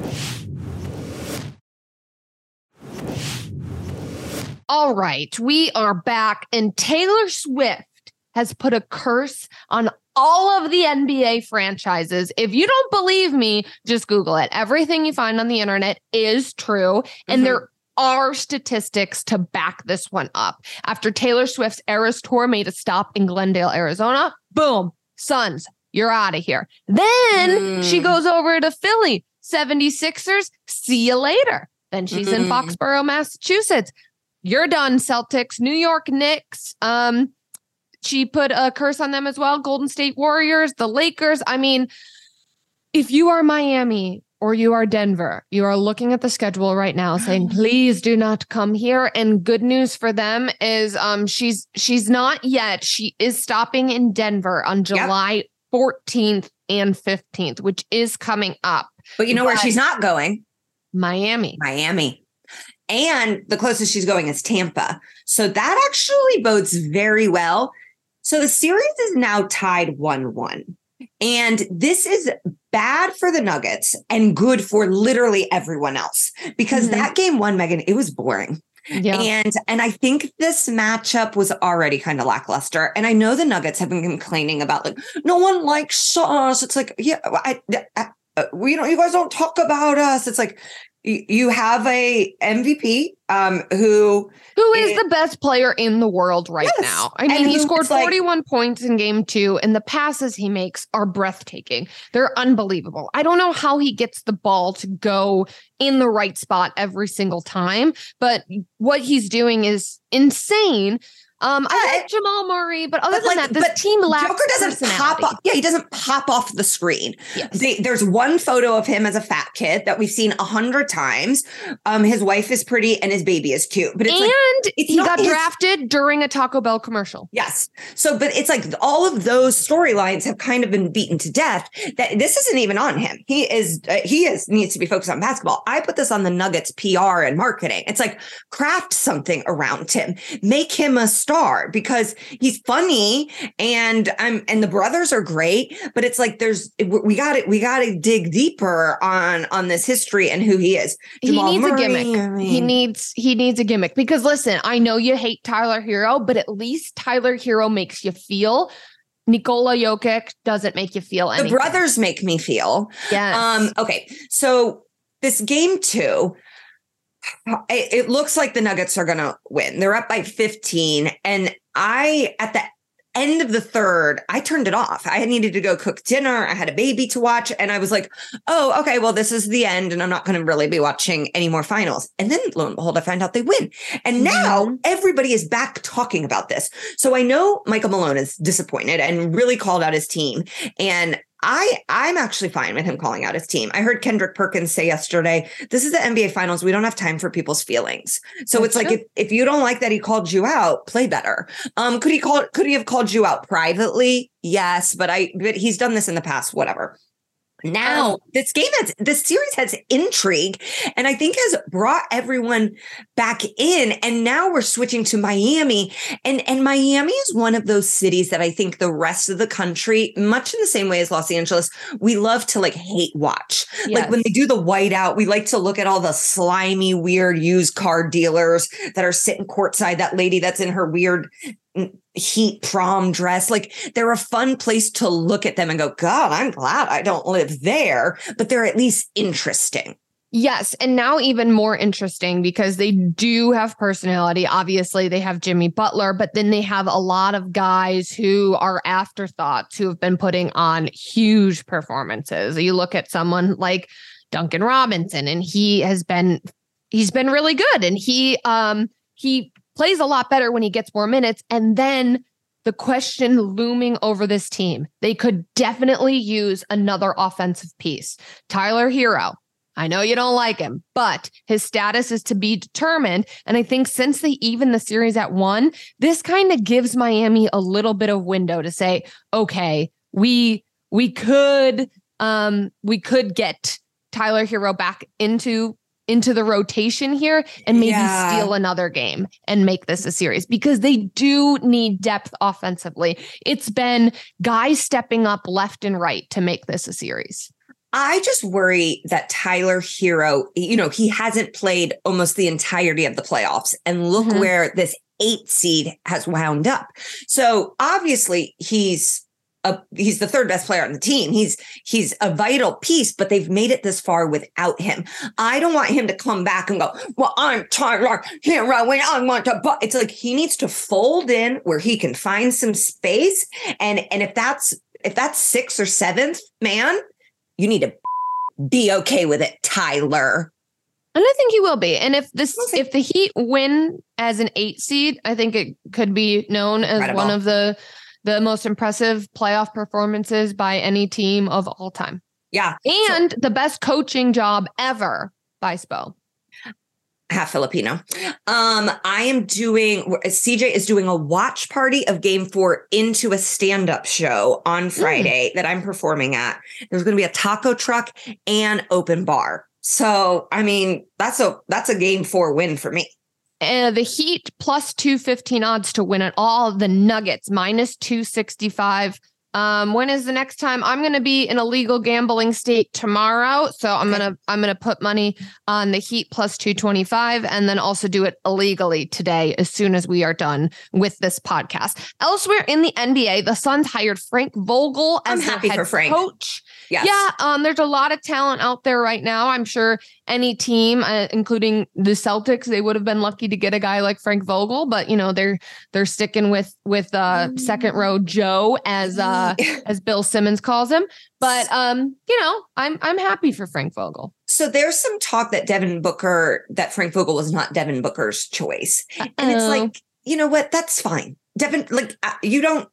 All right, we are back, and Taylor Swift has put a curse on all of the N B A franchises. If you don't believe me, just Google it. Everything you find on the internet is true, and mm-hmm. there are statistics to back this one up. After Taylor Swift's Eras Tour made a stop in Glendale, Arizona, boom, Suns, you're out of here. Then mm. she goes over to Philly, seventy-sixers, see you later. Then she's mm. in Foxborough, Massachusetts. You're done, Celtics. New York Knicks. Um, she put a curse on them as well. Golden State Warriors, the Lakers. I mean, if you are Miami or you are Denver, you are looking at the schedule right now saying, please do not come here. And good news for them is um, she's she's not yet. She is stopping in Denver on July yep. fourteenth and fifteenth, which is coming up. But you know but where she's not going? Miami. Miami. And the closest she's going is Tampa. So that actually bodes very well. So the series is now tied one one. And this is bad for the Nuggets and good for literally everyone else. Because mm-hmm. that game one, Megan, it was boring. Yeah. And and I think this matchup was already kind of lackluster. And I know the Nuggets have been complaining about, like, no one likes us. It's like, yeah, I, I, I, we don't, you guys don't talk about us. It's like, you have a M V P um, who who is, is the best player in the world right yes. now. I mean, he scored forty-one like, points in game two, and the passes he makes are breathtaking. They're unbelievable. I don't know how he gets the ball to go in the right spot every single time, but what he's doing is insane. Um, I like Jamal Murray, but other but than like, that, this team lacks Joker doesn't pop off. Yeah, he doesn't pop off the screen. Yes. They, there's one photo of him as a fat kid that we've seen a hundred times. Um, his wife is pretty and his baby is cute, but it's and like, it's he got his... drafted during a Taco Bell commercial. Yes. So, but it's like all of those storylines have kind of been beaten to death. That this isn't even on him. He is uh, he is needs to be focused on basketball. I put this on the Nuggets P R and marketing. It's like craft something around him, make him a star. star because he's funny and I'm and the brothers are great, but it's like there's we got it we got to dig deeper on on this history and who he is. Jamal he needs Murray, a gimmick. I mean, he needs he needs a gimmick because listen, I know you hate Tyler Hero, but at least Tyler Hero makes you feel. Nikola Jokic doesn't make you feel anything. The brothers make me feel. Yes. Um, okay. So this game two, it, it looks like the Nuggets are going to win. They're up by fifteen. And I, at the end of the third, I turned it off. I needed to go cook dinner. I had a baby to watch. And I was like, oh, okay, well, this is the end. And I'm not going to really be watching any more finals. And then lo and behold, I find out they win. And now mm-hmm. everybody is back talking about this. So I know Michael Malone is disappointed and really called out his team. And I, I'm actually fine with him calling out his team. I heard Kendrick Perkins say yesterday, this is the N B A finals. We don't have time for people's feelings. So That's it's true. like, if, if you don't like that he called you out, play better. Um, could he call, could he have called you out privately? Yes, but I, but he's done this in the past, whatever. Now, this game has, this series has intrigue and I think has brought everyone back in. And now we're switching to Miami. And, and Miami is one of those cities that I think the rest of the country, much in the same way as Los Angeles, we love to like hate watch. Yes. Like when they do the whiteout, we like to look at all the slimy, weird used car dealers that are sitting courtside. That lady that's in her weird Heat prom dress. Like they're a fun place to look at them and go, God, I'm glad I don't live there, but they're at least interesting. Yes. And now even more interesting because they do have personality. Obviously, they have Jimmy Butler, but then they have a lot of guys who are afterthoughts who have been putting on huge performances. You look at someone like Duncan Robinson, and he has been he's been really good. And he um he plays a lot better when he gets more minutes. And then the question looming over this team, they could definitely use another offensive piece. Tyler Hero, I know you don't like him, but his status is to be determined. And I think since they even the series at one, this kind of gives Miami a little bit of window to say, okay, we we could um we could get Tyler Hero back into into the rotation here and maybe yeah. steal another game and make this a series because they do need depth offensively. It's been guys stepping up left and right to make this a series. I just worry that Tyler Hero, you know, he hasn't played almost the entirety of the playoffs and look mm-hmm. where this eight seed has wound up. So obviously he's A, he's the third best player on the team. He's he's a vital piece, but they've made it this far without him. I don't want him to come back and go, well, I'm Tyler Hero and I want to, but it's like he needs to fold in where he can find some space. And, and if that's, if that's sixth or seventh, man, you need to be okay with it, Tyler. And I think he will be. And if this, okay. if the Heat win as an eight seed, I think it could be known as Incredible. one of the, the most impressive playoff performances by any team of all time. Yeah. And so, the best coaching job ever by Spo. Half Filipino. Um, I am doing, C J is doing a watch party of game four into a stand-up show on Friday mm. that I'm performing at. There's going to be a taco truck and open bar. So, I mean, that's a, that's a game four win for me. Uh, the Heat plus two fifteen odds to win it all. The Nuggets minus two sixty-five. Um, when is the next time? I'm going to be in a legal gambling state tomorrow. So I'm okay. going to, I'm going to put money on the Heat plus two twenty-five and then also do it illegally today as soon as we are done with this podcast. Elsewhere in the N B A, the Suns hired Frank Vogel as I'm happy their head for Frank. coach. Yes. Yeah. Um, there's a lot of talent out there right now. I'm sure any team, uh, including the Celtics, they would have been lucky to get a guy like Frank Vogel, but you know, they're, they're sticking with, with, uh, second row Joe as, uh, as Bill Simmons calls him. But, um, you know, I'm, I'm happy for Frank Vogel. So there's some talk that Devin Booker, that Frank Vogel was not Devin Booker's choice. And Uh-oh. It's like, you know what? That's fine. Devin, like you don't,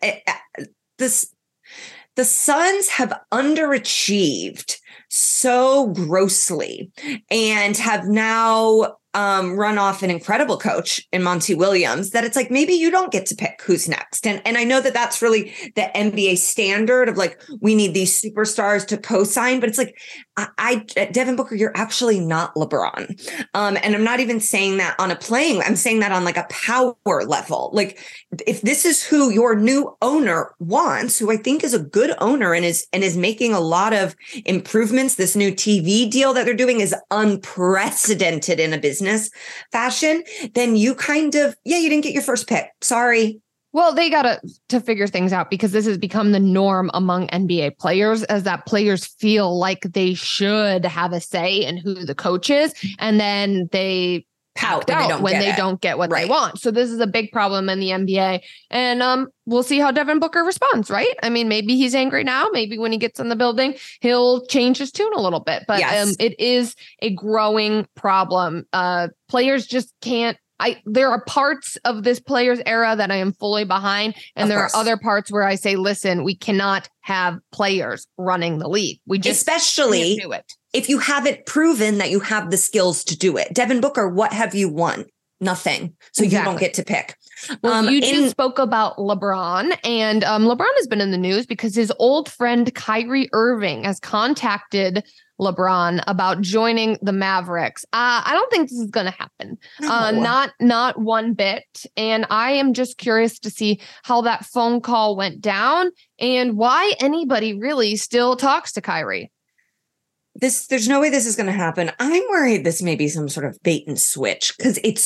uh, this, the Suns have underachieved so grossly and have now um, run off an incredible coach in Monty Williams, that it's like, maybe you don't get to pick who's next. And, and I know that that's really the N B A standard of like, we need these superstars to co-sign, but it's like, I, I Devin Booker, you're actually not LeBron. Um, and I'm not even saying that on a playing, I'm saying that on like a power level. Like, if this is who your new owner wants, who I think is a good owner and is, and is making a lot of improvements, this new T V deal that they're doing is unprecedented in a business fashion, then you kind of, yeah, you didn't get your first pick. Sorry. Well, they got to to figure things out, because this has become the norm among N B A players, as that players feel like they should have a say in who the coach is, and then they Pout out when, they don't, when get they it. don't get what Right. they want. So this is a big problem in the N B A, and um, we'll see how Devin Booker responds. Right? I mean, maybe he's angry now. Maybe when he gets in the building, he'll change his tune a little bit. But Yes. um, it is a growing problem. Uh, players just can't. I there are parts of this players era that I am fully behind, and Of there course. are other parts where I say, listen, we cannot have players running the league. We just Especially can't do it. if you haven't proven that you have the skills to do it. Devin Booker, what have you won? Nothing. So you Exactly. don't get to pick. Well, Um, you in- just spoke about LeBron, and um, LeBron has been in the news because his old friend Kyrie Irving has contacted LeBron about joining the Mavericks. Uh, I don't think this is going to happen. Uh, No. not not one bit. And I am just curious to see how that phone call went down and why anybody really still talks to Kyrie. This, there's no way this is going to happen. I'm worried this may be some sort of bait and switch, because it's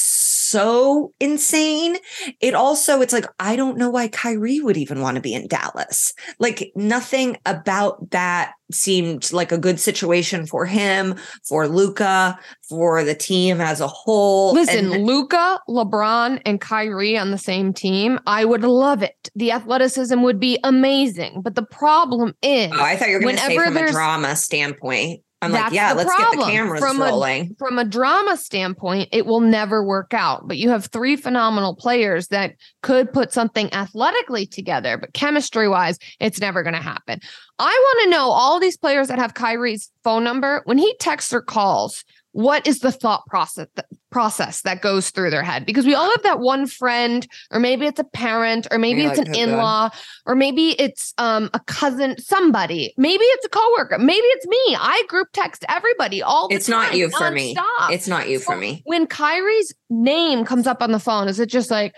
so insane. It also, it's like, I don't know why Kyrie would even want to be in Dallas. Like, nothing about that seemed like a good situation for him, for Luka, for the team as a whole. Listen, And- Luka, LeBron, and Kyrie on the same team, I would love it. The athleticism would be amazing. But the problem is, oh, I thought you were going to say whenever from a there's- drama standpoint. I'm like, That's yeah, the let's get the problem. cameras From a- rolling. from a drama standpoint, it will never work out. But you have three phenomenal players that could put something athletically together, but chemistry wise, it's never going to happen. I want to know all these players that have Kyrie's phone number, when he texts or calls, what is the thought process that, process that goes through their head? Because we all have that one friend, or maybe it's a parent, or maybe You're it's like, an "Oh, God." in-law, or maybe it's um, a cousin, somebody. Maybe it's a coworker. Maybe it's me. I group text everybody all the It's time. not you for me. nonstop. It's not you for So me. When Kyrie's name comes up on the phone, is it just like,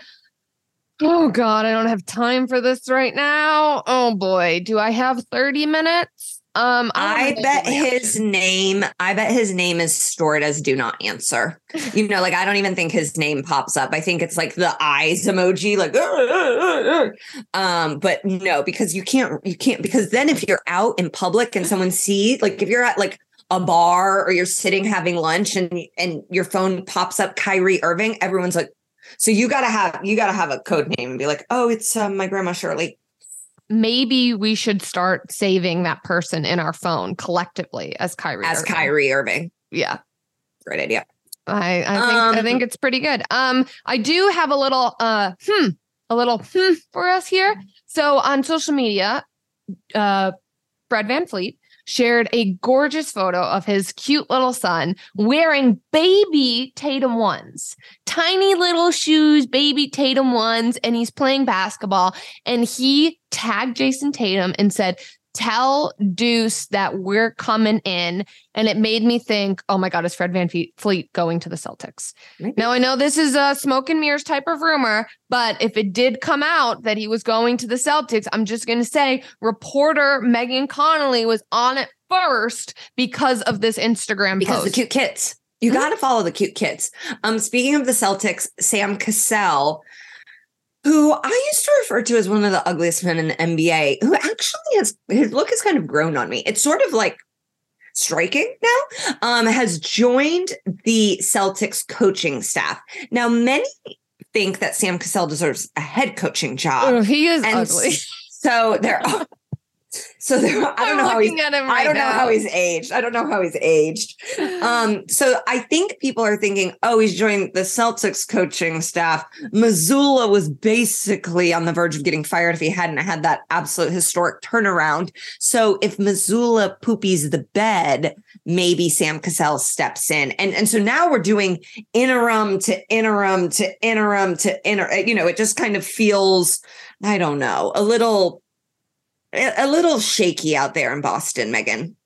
oh God, I don't have time for this right now? Oh boy, do I have thirty minutes? Um, I wanna bet know the his reaction. name, I bet his name is stored as do not answer. You know, like, I don't even think his name pops up. I think it's like the eyes emoji, like, "Arr, arr, arr, arr." um, but no, because you can't, you can't, because then if you're out in public and someone sees, like, if you're at like a bar or you're sitting having lunch and, and your phone pops up Kyrie Irving, everyone's like, so you gotta have, you gotta have a code name and be like, oh, it's um, my grandma Shirley. Maybe we should start saving that person in our phone collectively as Kyrie. As Irving. Kyrie Irving. Yeah. Great idea. I, I think I Um, think it's pretty good. Um, I do have a little uh hmm, a little hmm for us here. So on social media, uh, Fred VanVleet shared a gorgeous photo of his cute little son wearing baby Tatum ones, tiny little shoes, baby Tatum ones, and he's playing basketball. And he tagged Jason Tatum and said, "Tell Deuce that we're coming in." And it made me think, oh my God, is Fred VanVleet going to the Celtics? Maybe. Now, I know this is a smoke and mirrors type of rumor, but if it did come out that he was going to the Celtics, I'm just going to say reporter Megan Connolly was on it first because of this Instagram Because post. the cute kids. You Mhm. got to follow the cute kids. Um, speaking of the Celtics, Sam Cassell, who I used to refer to as one of the ugliest men in the N B A, who actually has, his look has kind of grown on me. It's sort of like striking now, um, has joined the Celtics coaching staff. Now, many think that Sam Cassell deserves a head coaching job. Oh, he is And ugly. so there So there, I don't I'm know how he's. looking at him I right don't know now. how he's aged. I don't know how he's aged. Um, so I think people are thinking, oh, he's joined the Celtics coaching staff. Mazzulla was basically on the verge of getting fired if he hadn't had that absolute historic turnaround. So if Mazzulla poopies the bed, maybe Sam Cassell steps in. And, and so now we're doing interim to interim to interim to inter, you know, it just kind of feels, I don't know, a little, a little shaky out there in Boston, Megan.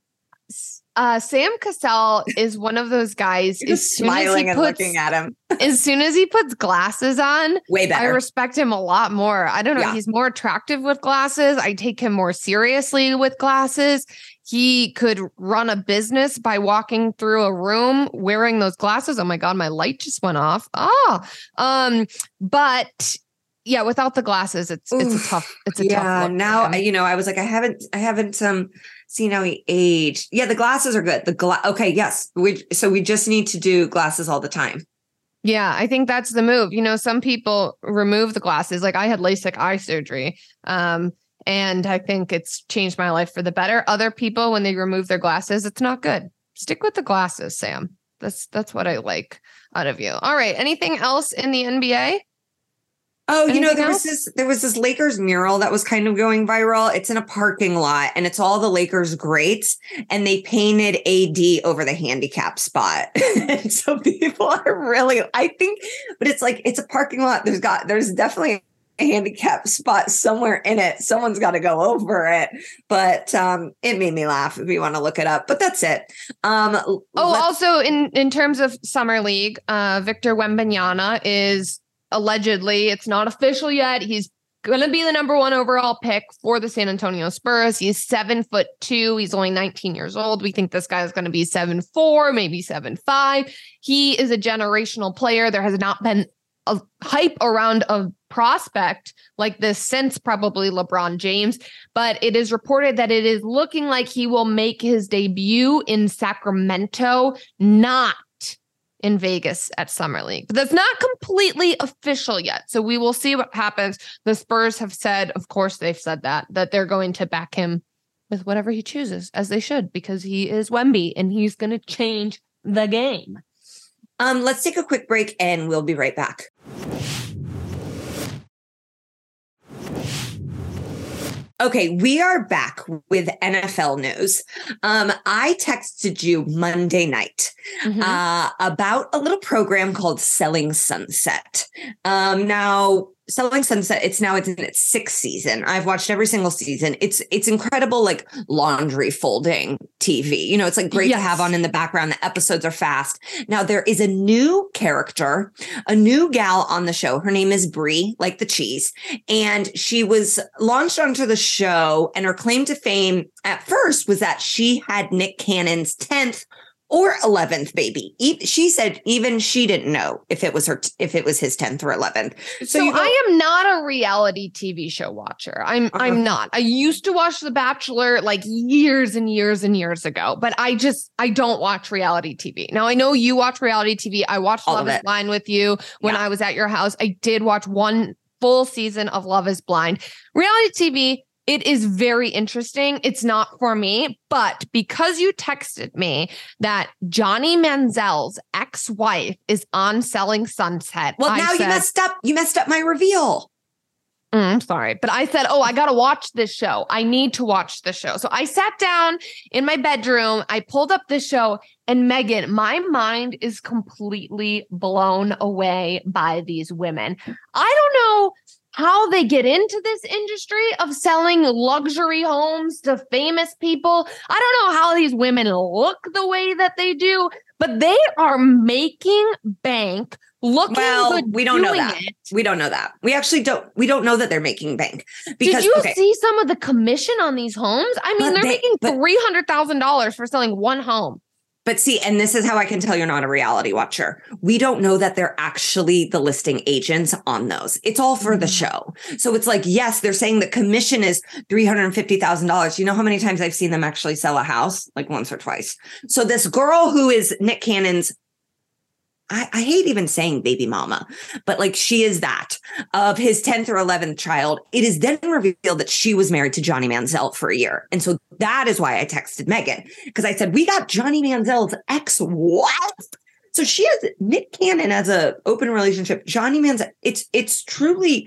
Uh, Sam Cassell is one of those guys. You're As soon as he smiling and puts, looking at him. as soon as he puts glasses on, Way I better. respect him a lot more. I don't know. Yeah. He's more attractive with glasses. I take him more seriously with glasses. He could run a business by walking through a room wearing those glasses. Oh my God, my light just went off. Ah, um, but yeah, without the glasses, it's it's Oof. a tough. It's a yeah. tough. look for Now, him. you know, I was like, I haven't, I haven't um seen how he aged. Yeah, the glasses are good. The gla- Okay, yes. We so we just need to do glasses all the time. Yeah, I think that's the move. You know, some people remove the glasses. Like I had LASIK eye surgery. Um, and I think it's changed my life for the better. Other people, when they remove their glasses, it's not good. Stick with the glasses, Sam. That's that's what I like out of you. All right. Anything else in the N B A? Oh, you know, Anything there else? was this there was this Lakers mural that was kind of going viral. It's in a parking lot and it's all the Lakers greats and they painted A D over the handicap spot. And so people are really, I think, but it's like it's a parking lot. There's got there's definitely a handicap spot somewhere in it. Someone's got to go over it. But um, it made me laugh if you want to look it up. But that's it. Um, Oh, let's- also in in terms of summer league, uh, Victor Wembanyama is allegedly, it's not official yet. He's going to be the number one overall pick for the San Antonio Spurs. He's seven foot two. He's only nineteen years old. We think this guy is going to be seven four, maybe seven five. He is a generational player. There has not been a hype around a prospect like this since probably LeBron James, but it is reported that it is looking like he will make his debut in Sacramento, not in Vegas at Summer League. But that's not completely official yet. So we will see what happens. The Spurs have said, of course they've said that, that they're going to back him with whatever he chooses, as they should, because he is Wemby and he's going to change the game. Um, let's take a quick break and we'll be right back. Okay, we are back with N F L news. Um, I texted you Monday night Mhm. uh, about a little program called Selling Sunset. Um, now, Selling Sunset, it's now it's in its sixth season. I've watched every single season. It's it's incredible, like laundry folding T V. You know, it's like great Yes. to have on in the background. The episodes are fast. Now there is a new character, a new gal on the show. Her name is Brie, like the cheese, and she was launched onto the show. And her claim to fame at first was that she had Nick Cannon's tenth or eleventh baby. E- She said even she didn't know if it was her, t- if it was his tenth or eleventh. So, you go- I am not a reality T V show watcher. I'm Uh-huh. I'm not. I used to watch The Bachelor like years and years and years ago, but I just I don't watch reality T V. Now I know you watch reality T V. I watched All Love of is it. Blind with you when Yeah. I was at your house. I did watch one full season of Love is Blind. Reality T V, it is very interesting. It's not for me, but because you texted me that Johnny Manziel's ex-wife is on Selling Sunset. Well, I now you said- messed up. You messed up my reveal. Mm, I'm sorry, but I said, oh, I got to watch this show. I need to watch this show. So I sat down in my bedroom. I pulled up this show. And Megan, my mind is completely blown away by these women. I don't know how they get into this industry of selling luxury homes to famous people. I don't know how these women look the way that they do, but they are making bank. Looking Well, good we don't know doing that. it. We don't know that. We actually don't. We don't know that they're making bank because Did you okay, see some of the commission on these homes? I mean, But they're they- making but- three hundred thousand dollars for selling one home. but see, and this is how I can tell you're not a reality watcher. We don't know that they're actually the listing agents on those. It's all for the Mm. show. So it's like, yes, they're saying the commission is three hundred fifty thousand dollars. You know how many times I've seen them actually sell a house? Like once or twice. So this girl who is Nick Cannon's I, I hate even saying baby mama, but like she is that of his tenth or eleventh child. It is then revealed that she was married to Johnny Manziel for a year. And so that is why I texted Megan, because I said, we got Johnny Manziel's ex-wife. So she has Nick Cannon as a open relationship. Johnny Manziel, it's, it's truly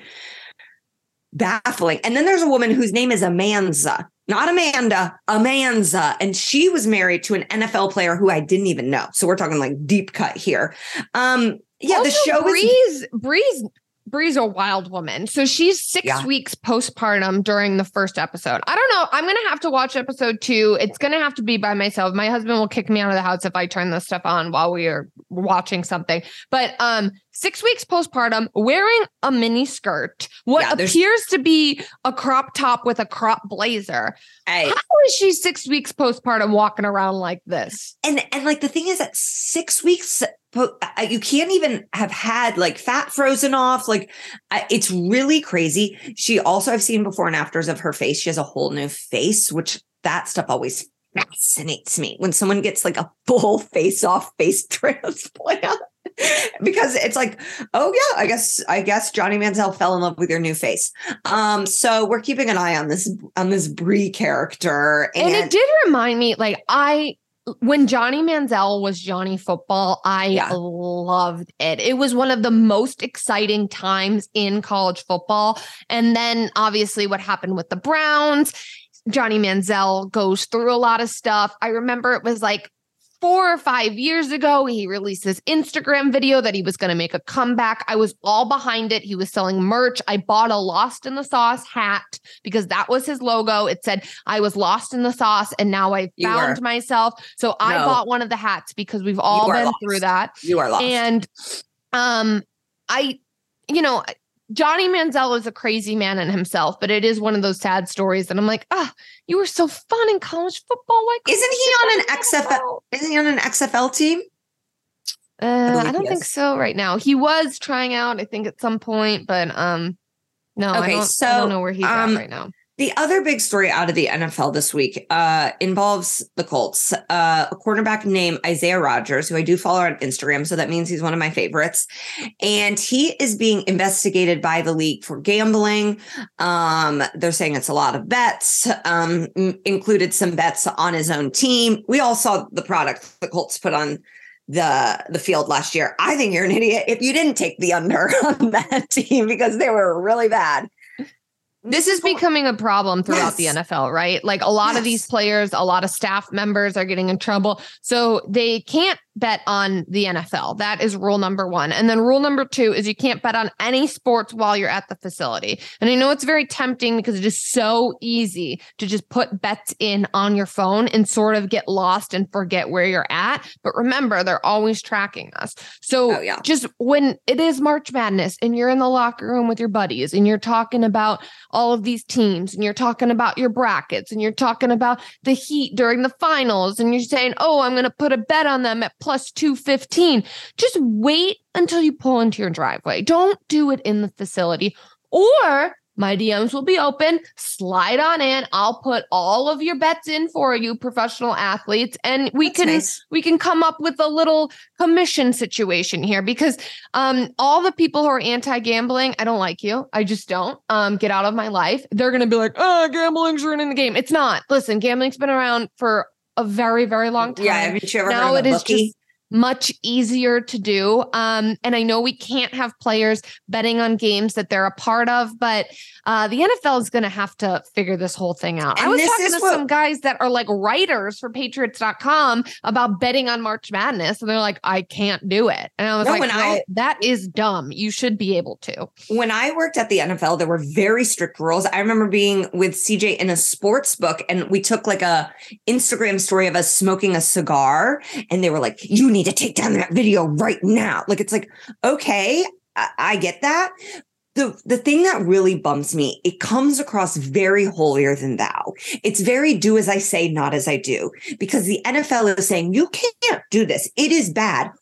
baffling. And then there's a woman whose name is Amanza. Not Amanda, Amanza. And she was married to an N F L player who I didn't even know. So we're talking like deep cut here. Um, yeah, also, the show Breeze, is Breeze, Bree's a wild woman. So she's six Yeah. weeks postpartum during the first episode. I don't know. I'm going to have to watch episode two. It's going to have to be by myself. My husband will kick me out of the house if I turn this stuff on while we are watching something. But um, six weeks postpartum, wearing a mini skirt, what Yeah, there's- appears to be a crop top with a crop blazer. Hey, How is she six weeks postpartum walking around like this? and and like the thing is that six weeks po- uh, you can't even have had like fat frozen off. Like uh, it's really crazy. She also, I've seen before and afters of her face. She has a whole new face, which that stuff always fascinates me when someone gets like a full face off face transplant. Because it's like, oh yeah, I guess I guess Johnny Manziel fell in love with your new face. Um, so we're keeping an eye on this on this Bree character, And, and, it did remind me, like, I, when Johnny Manziel was Johnny Football, I Yeah. loved it. It was one of the most exciting times in college football. And then obviously what happened with the Browns, Johnny Manziel goes through a lot of stuff. I remember it was like four or five years ago, he released this Instagram video that he was going to make a comeback. I was all behind it. He was selling merch. I bought a Lost in the Sauce hat because that was his logo. It said, I was lost in the sauce and now I You found were. myself. So I No. bought one of the hats because we've all are been lost. through that. you are lost. And um, I, you know, Johnny Manziel is a crazy man in himself, but it is one of those sad stories. And I'm like, ah, you were so fun in college football. Why couldn't Isn't he you on sit an down X F L? and go? Isn't he on an X F L team? Uh, believe I don't he think is. so right now. He was trying out, I think, at some point, but um, no, I, Okay, don't, so, I don't know where he's um, at right now. The other big story out of the N F L this week uh, involves the Colts. Uh, a quarterback named Isaiah Rodgers, who I do follow on Instagram, so that means he's one of my favorites. And he is being investigated by the league for gambling. Um, they're saying it's a lot of bets, um, m- included some bets on his own team. We all saw the product the Colts put on the the field last year. I think you're an idiot if you didn't take the under on that team because they were really bad. This is becoming a problem throughout Yes. the N F L, right? Like a lot of these Yes. players, a lot of staff members are getting in trouble. So they can't bet on the N F L. That is rule number one. And then rule number two is you can't bet on any sports while you're at the facility. And I know it's very tempting because it is so easy to just put bets in on your phone and sort of get lost and forget where you're at. But remember, they're always tracking us. So Oh, yeah. just when it is March Madness and you're in the locker room with your buddies and you're talking about all of these teams and you're talking about your brackets and you're talking about the Heat during the finals and you're saying, oh, I'm going to put a bet on them at plus two fifteen. Just wait until you pull into your driveway. Don't do it in the facility, or my D Ms will be open. Slide on in. I'll put all of your bets in for you, professional athletes, and we That's can nice. we can come up with a little commission situation here because um all the people who are anti-gambling, I don't like you. I just don't. Um get out of my life. They're going to be like, "Oh, gambling's ruining the game." It's not. Listen, gambling's been around for a very very long time. Yeah, haven't you ever Now heard it of a is bookie? just much easier to do. Um, and I know we can't have players betting on games that they're a part of, but uh, the N F L is going to have to figure this whole thing out. I And was this talking is to what- some guys that are like writers for Patriots dot com about betting on March Madness, and they're like, I can't do it. And I was No, like, when no, I- that is dumb. You should be able to. When I worked at the N F L, there were very strict rules. I remember being with C J in a sports book, and we took like a Instagram story of us smoking a cigar, and they were like, "You need to take down that video right now." Like, it's like, okay, I, I get that. The, the thing that really bums me, it comes across very holier than thou. It's very do as I say, not as I do, because the N F L is saying you can't do this. It is bad.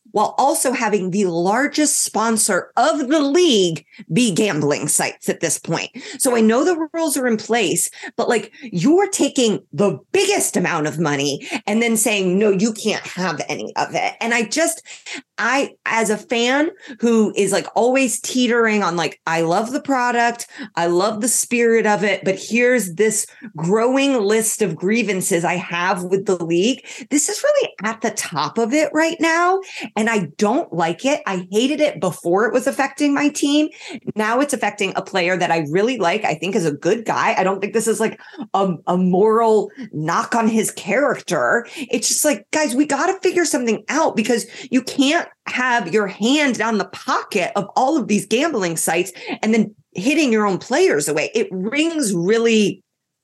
while also having the largest sponsor of the league be gambling sites at this point. So I know the rules are in place, but like you're taking the biggest amount of money and then saying, no, you can't have any of it. And I just, I, as a fan who is like always teetering on like, I love the product, I love the spirit of it, but here's this growing list of grievances I have with the league. This is really at the top of it right now. And I don't like it. I hated it before it was affecting my team. Now it's affecting a player that I really like. I think is a good guy. I don't think this is like a, a moral knock on his character. It's just like, guys, we got to figure something out because you can't have your hand down the pocket of all of these gambling sites and then hitting your own players away. It rings really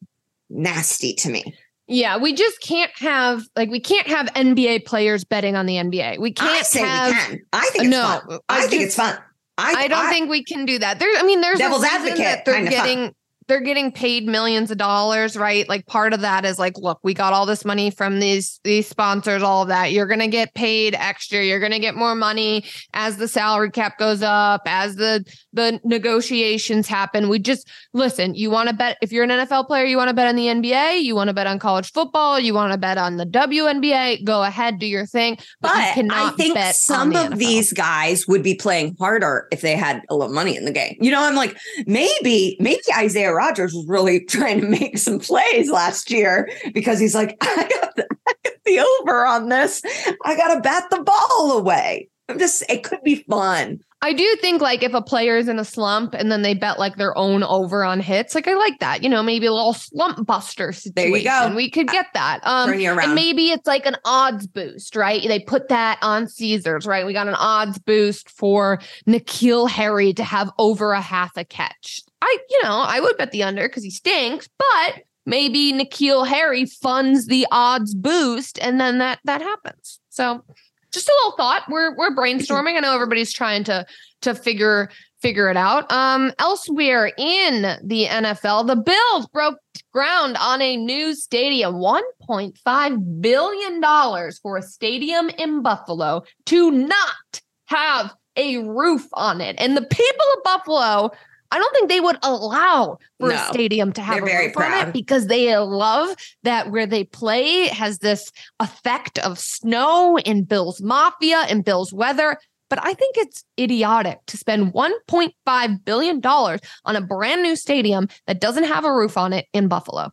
nasty to me. Yeah, we just can't have like we can't have N B A players betting on the N B A. We can't I say have, we can. I think it's no, fun. I, I think just, it's fun. I, I don't I, think we can do that. There's I mean there's devil's a reason advocate, that they're kind of getting fun. they're getting paid millions of dollars, right? Like part of that is like, look, we got all this money from these these sponsors, all of that. You're going to get paid extra. You're going to get more money as the salary cap goes up, as the the negotiations happen. We just listen, you want to bet if you're an N F L player, you want to bet on the N B A, you want to bet on college football, you want to bet on the W N B A, go ahead, do your thing. But, but you cannot I think bet some on the of N F L. these guys would be playing harder if they had a little money in the game. You know, I'm like, maybe, maybe Isaiah Rodgers was really trying to make some plays last year because he's like, I got the, I got the over on this. I got to bat the ball away. I'm just, it could be fun. I do think like if a player is in a slump and then they bet like their own over on hits, like I like that, you know, maybe a little slump buster situation. There you go. We could get that. Um, Turn you around. And maybe it's like an odds boost, right? They put that on Caesars, right? We got an odds boost for N'Keal Harry to have over a half a catch. I, you know, I would bet the under because he stinks, but maybe N'Keal Harry funds the odds boost and then that that happens. So just a little thought. We're we're brainstorming. I know everybody's trying to to figure figure it out. Um, elsewhere in the N F L, the Bills broke ground on a new stadium, one point five billion dollars for a stadium in Buffalo to not have a roof on it. And the people of Buffalo, I don't think they would allow for No, a stadium to have they're a very roof on proud. it because they love that where they play has this effect of snow in Bills Mafia and Bills weather. But I think it's idiotic to spend one point five billion dollars on a brand new stadium that doesn't have a roof on it in Buffalo.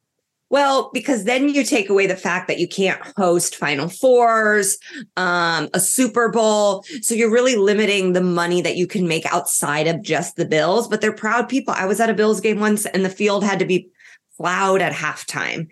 Well, because then you take away the fact that you can't host Final Fours, um, a Super Bowl. So you're really limiting the money that you can make outside of just the Bills. But they're proud people. I was at a Bills game once and the field had to be plowed at halftime.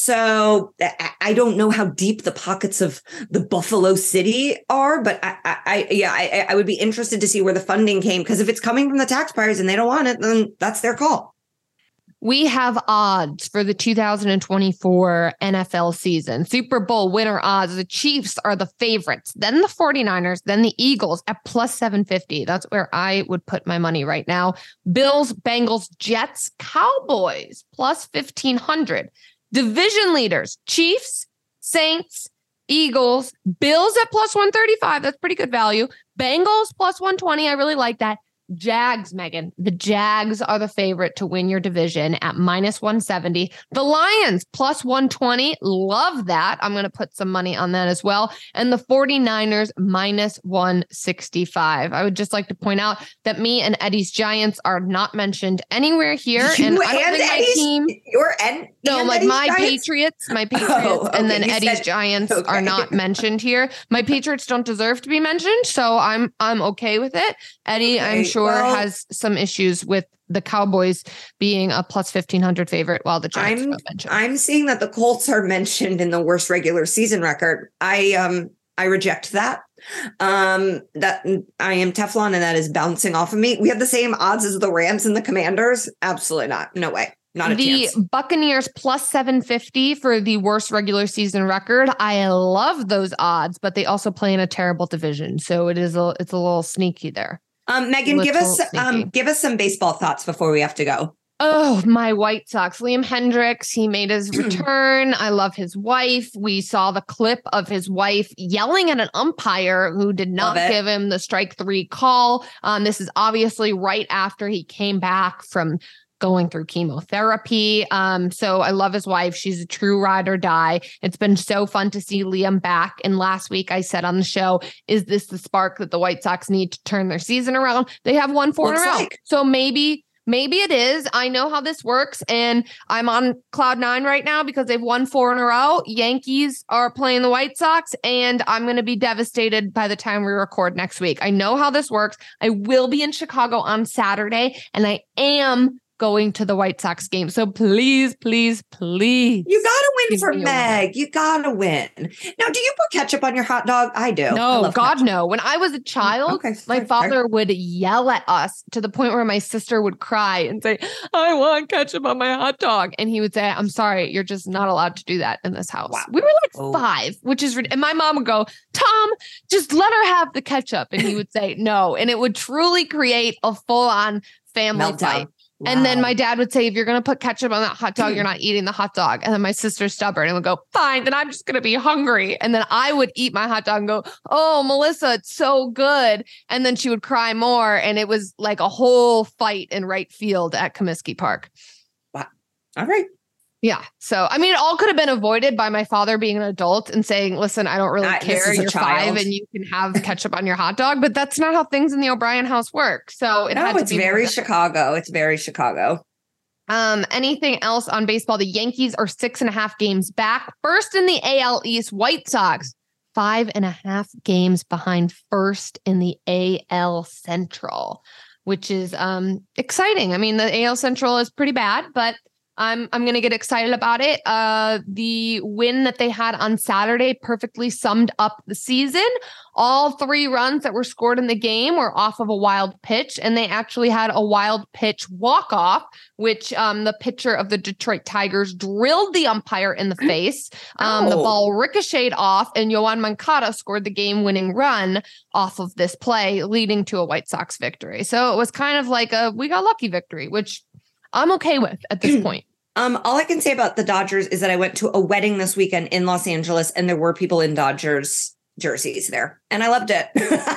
So I, I don't know how deep the pockets of the Buffalo City are, but I, I, I yeah, I, I would be interested to see where the funding came. Because if it's coming from the taxpayers and they don't want it, then that's their call. We have odds for the two thousand twenty-four N F L season. Super Bowl winner odds. The Chiefs are the favorites, then the 49ers, then the Eagles at plus seven fifty. That's where I would put my money right now. Bills, Bengals, Jets, Cowboys plus fifteen hundred. Division leaders, Chiefs, Saints, Eagles, Bills at plus one thirty-five. That's pretty good value. Bengals plus one twenty. I really like that. Jags, Megan. The Jags are the favorite to win your division at minus one seventy. The Lions plus one twenty. Love that. I'm going to put some money on that as well. And the 49ers minus one sixty-five. I would just like to point out that me and Eddie's Giants are not mentioned anywhere here. You and I don't and think Eddie's, my team. Your and, No, and like Eddie's my Giants? Patriots, my Patriots, Oh, okay. and then You Eddie's said- Giants are okay. not mentioned here. My Patriots don't deserve to be mentioned, so I'm I'm okay with it. Eddie, I'm Okay, sure, well- has some issues with the Cowboys being a plus fifteen hundred favorite, while the Giants I'm are mentioned. I'm seeing that the Colts are mentioned in the worst regular season record. I um I reject that. Um that I am Teflon and that is bouncing off of me. We have the same odds as the Rams and the Commanders. Absolutely not. No way. Not a The chance. Buccaneers plus seven fifty for the worst regular season record. I love those odds, but they also play in a terrible division, so it is a it's a little sneaky there. Um, Megan, give us Little um sneaky. give us some baseball thoughts before we have to go. Oh, my White Sox. Liam Hendriks, he made his return. I love his wife. We saw the clip of his wife yelling at an umpire who did not give him the strike three call. Um, this is obviously right after he came back from going through chemotherapy. Um, so I love his wife. She's a true ride or die. It's been so fun to see Liam back. And last week I said on the show, is this the spark that the White Sox need to turn their season around? They have won four Looks in a row. Like. So maybe... Maybe it is. I know how this works, and I'm on cloud nine right now because they've won four in a row. Yankees are playing the White Sox, and I'm going to be devastated by the time we record next week. I know how this works. I will be in Chicago on Saturday, and I am going to the White Sox game. So please, please, please. You got to win for Meg. You got to win. Now, do you put ketchup on your hot dog? I do. No, I God, ketchup. no. When I was a child, okay, my fair, father fair. would yell at us to the point where my sister would cry and say, I want ketchup on my hot dog. And he would say, I'm sorry, you're just not allowed to do that in this house. Wow. We were like oh. five, which is, and my mom would go, Tom, just let her have the ketchup. And he would say, no. And it would truly create a full on family Meltdown. fight. Wow. And then my dad would say, if you're going to put ketchup on that hot dog, you're not eating the hot dog. And then my sister's stubborn and would go, fine, then I'm just going to be hungry. And then I would eat my hot dog and go, oh, Melissa, it's so good. And then she would cry more. And it was like a whole fight in right field at Comiskey Park. Wow. All right. Yeah. So, I mean, it all could have been avoided by my father being an adult and saying, listen, I don't really uh, care. You're five and you can have ketchup on your hot dog. But that's not how things in the O'Brien house work. So it no, had to it's be very Chicago. It's very Chicago. Um, anything else on baseball? The Yankees are six and a half games back. First in the A L East, White Sox, five and a half games behind first in the A L Central, which is um, exciting. I mean, the A L Central is pretty bad, but I'm I'm going to get excited about it. Uh, the win that they had on Saturday perfectly summed up the season. All three runs that were scored in the game were off of a wild pitch, and they actually had a wild pitch walk-off, which um, the pitcher of the Detroit Tigers drilled the umpire in the face. Um, oh. The ball ricocheted off, and Yoan Moncada scored the game-winning run off of this play, leading to a White Sox victory. So it was kind of like a we got lucky victory, which I'm okay with at this point. Um, all I can say about the Dodgers is that I went to a wedding this weekend in Los Angeles, and there were people in Dodgers jerseys there, and I loved it.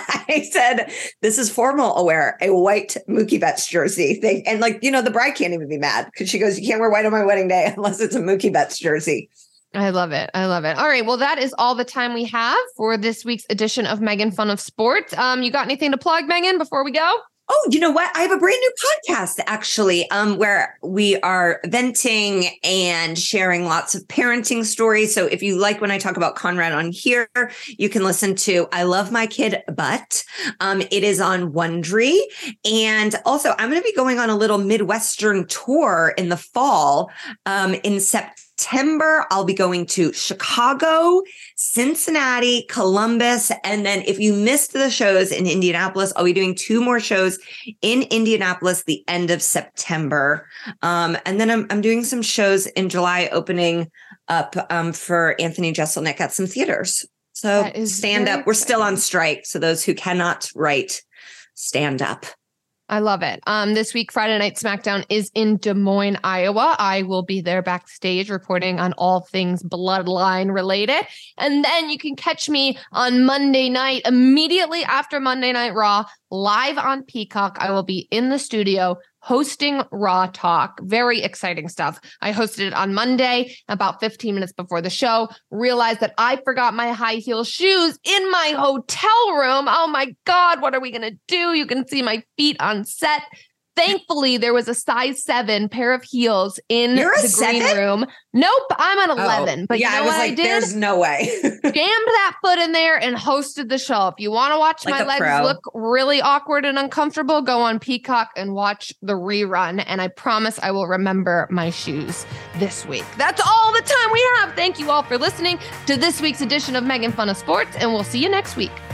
I said, "This is formal aware, a white Mookie Betts jersey." They, and like you know, the bride can't even be mad because she goes, "You can't wear white on my wedding day unless it's a Mookie Betts jersey." I love it. I love it. All right. Well, that is all the time we have for this week's edition of Megan Fun of Sports. Um, you got anything to plug, Megan, before we go? Oh, you know what? I have a brand new podcast, actually, um, where we are venting and sharing lots of parenting stories. So if you like when I talk about Conrad on here, you can listen to I Love My Kid, But um, it is on Wondery. And also, I'm going to be going on a little Midwestern tour in the fall um, in September. September, I'll be going to Chicago, Cincinnati, Columbus. And then if you missed the shows in Indianapolis, I'll be doing two more shows in Indianapolis the end of September. Um, and then I'm, I'm doing some shows in July opening up um, for Anthony Jeselnik at some theaters. So stand up. We're still on strike. So those who cannot write, stand up. I love it. Um, this week, Friday Night SmackDown is in Des Moines, Iowa. I will be there backstage reporting on all things bloodline related. And then you can catch me on Monday night, immediately after Monday Night Raw, live on Peacock. I will be in the studio hosting Raw Talk. Very exciting stuff. I hosted it on Monday, about fifteen minutes before the show, realized that I forgot my high heel shoes in my hotel room. Oh my God, what are we going to do? You can see my feet on set. Thankfully, there was a size seven pair of heels in You're the seven? green room. Nope, I'm an eleven. Oh, but yeah, you know I was what like, I did? There's no way. Jammed that foot in there and hosted the show. If you want to watch Like my a legs pro. look really awkward and uncomfortable, go on Peacock and watch the rerun. And I promise I will remember my shoes this week. That's all the time we have. Thank you all for listening to this week's edition of Megan Fun of Sports, and we'll see you next week.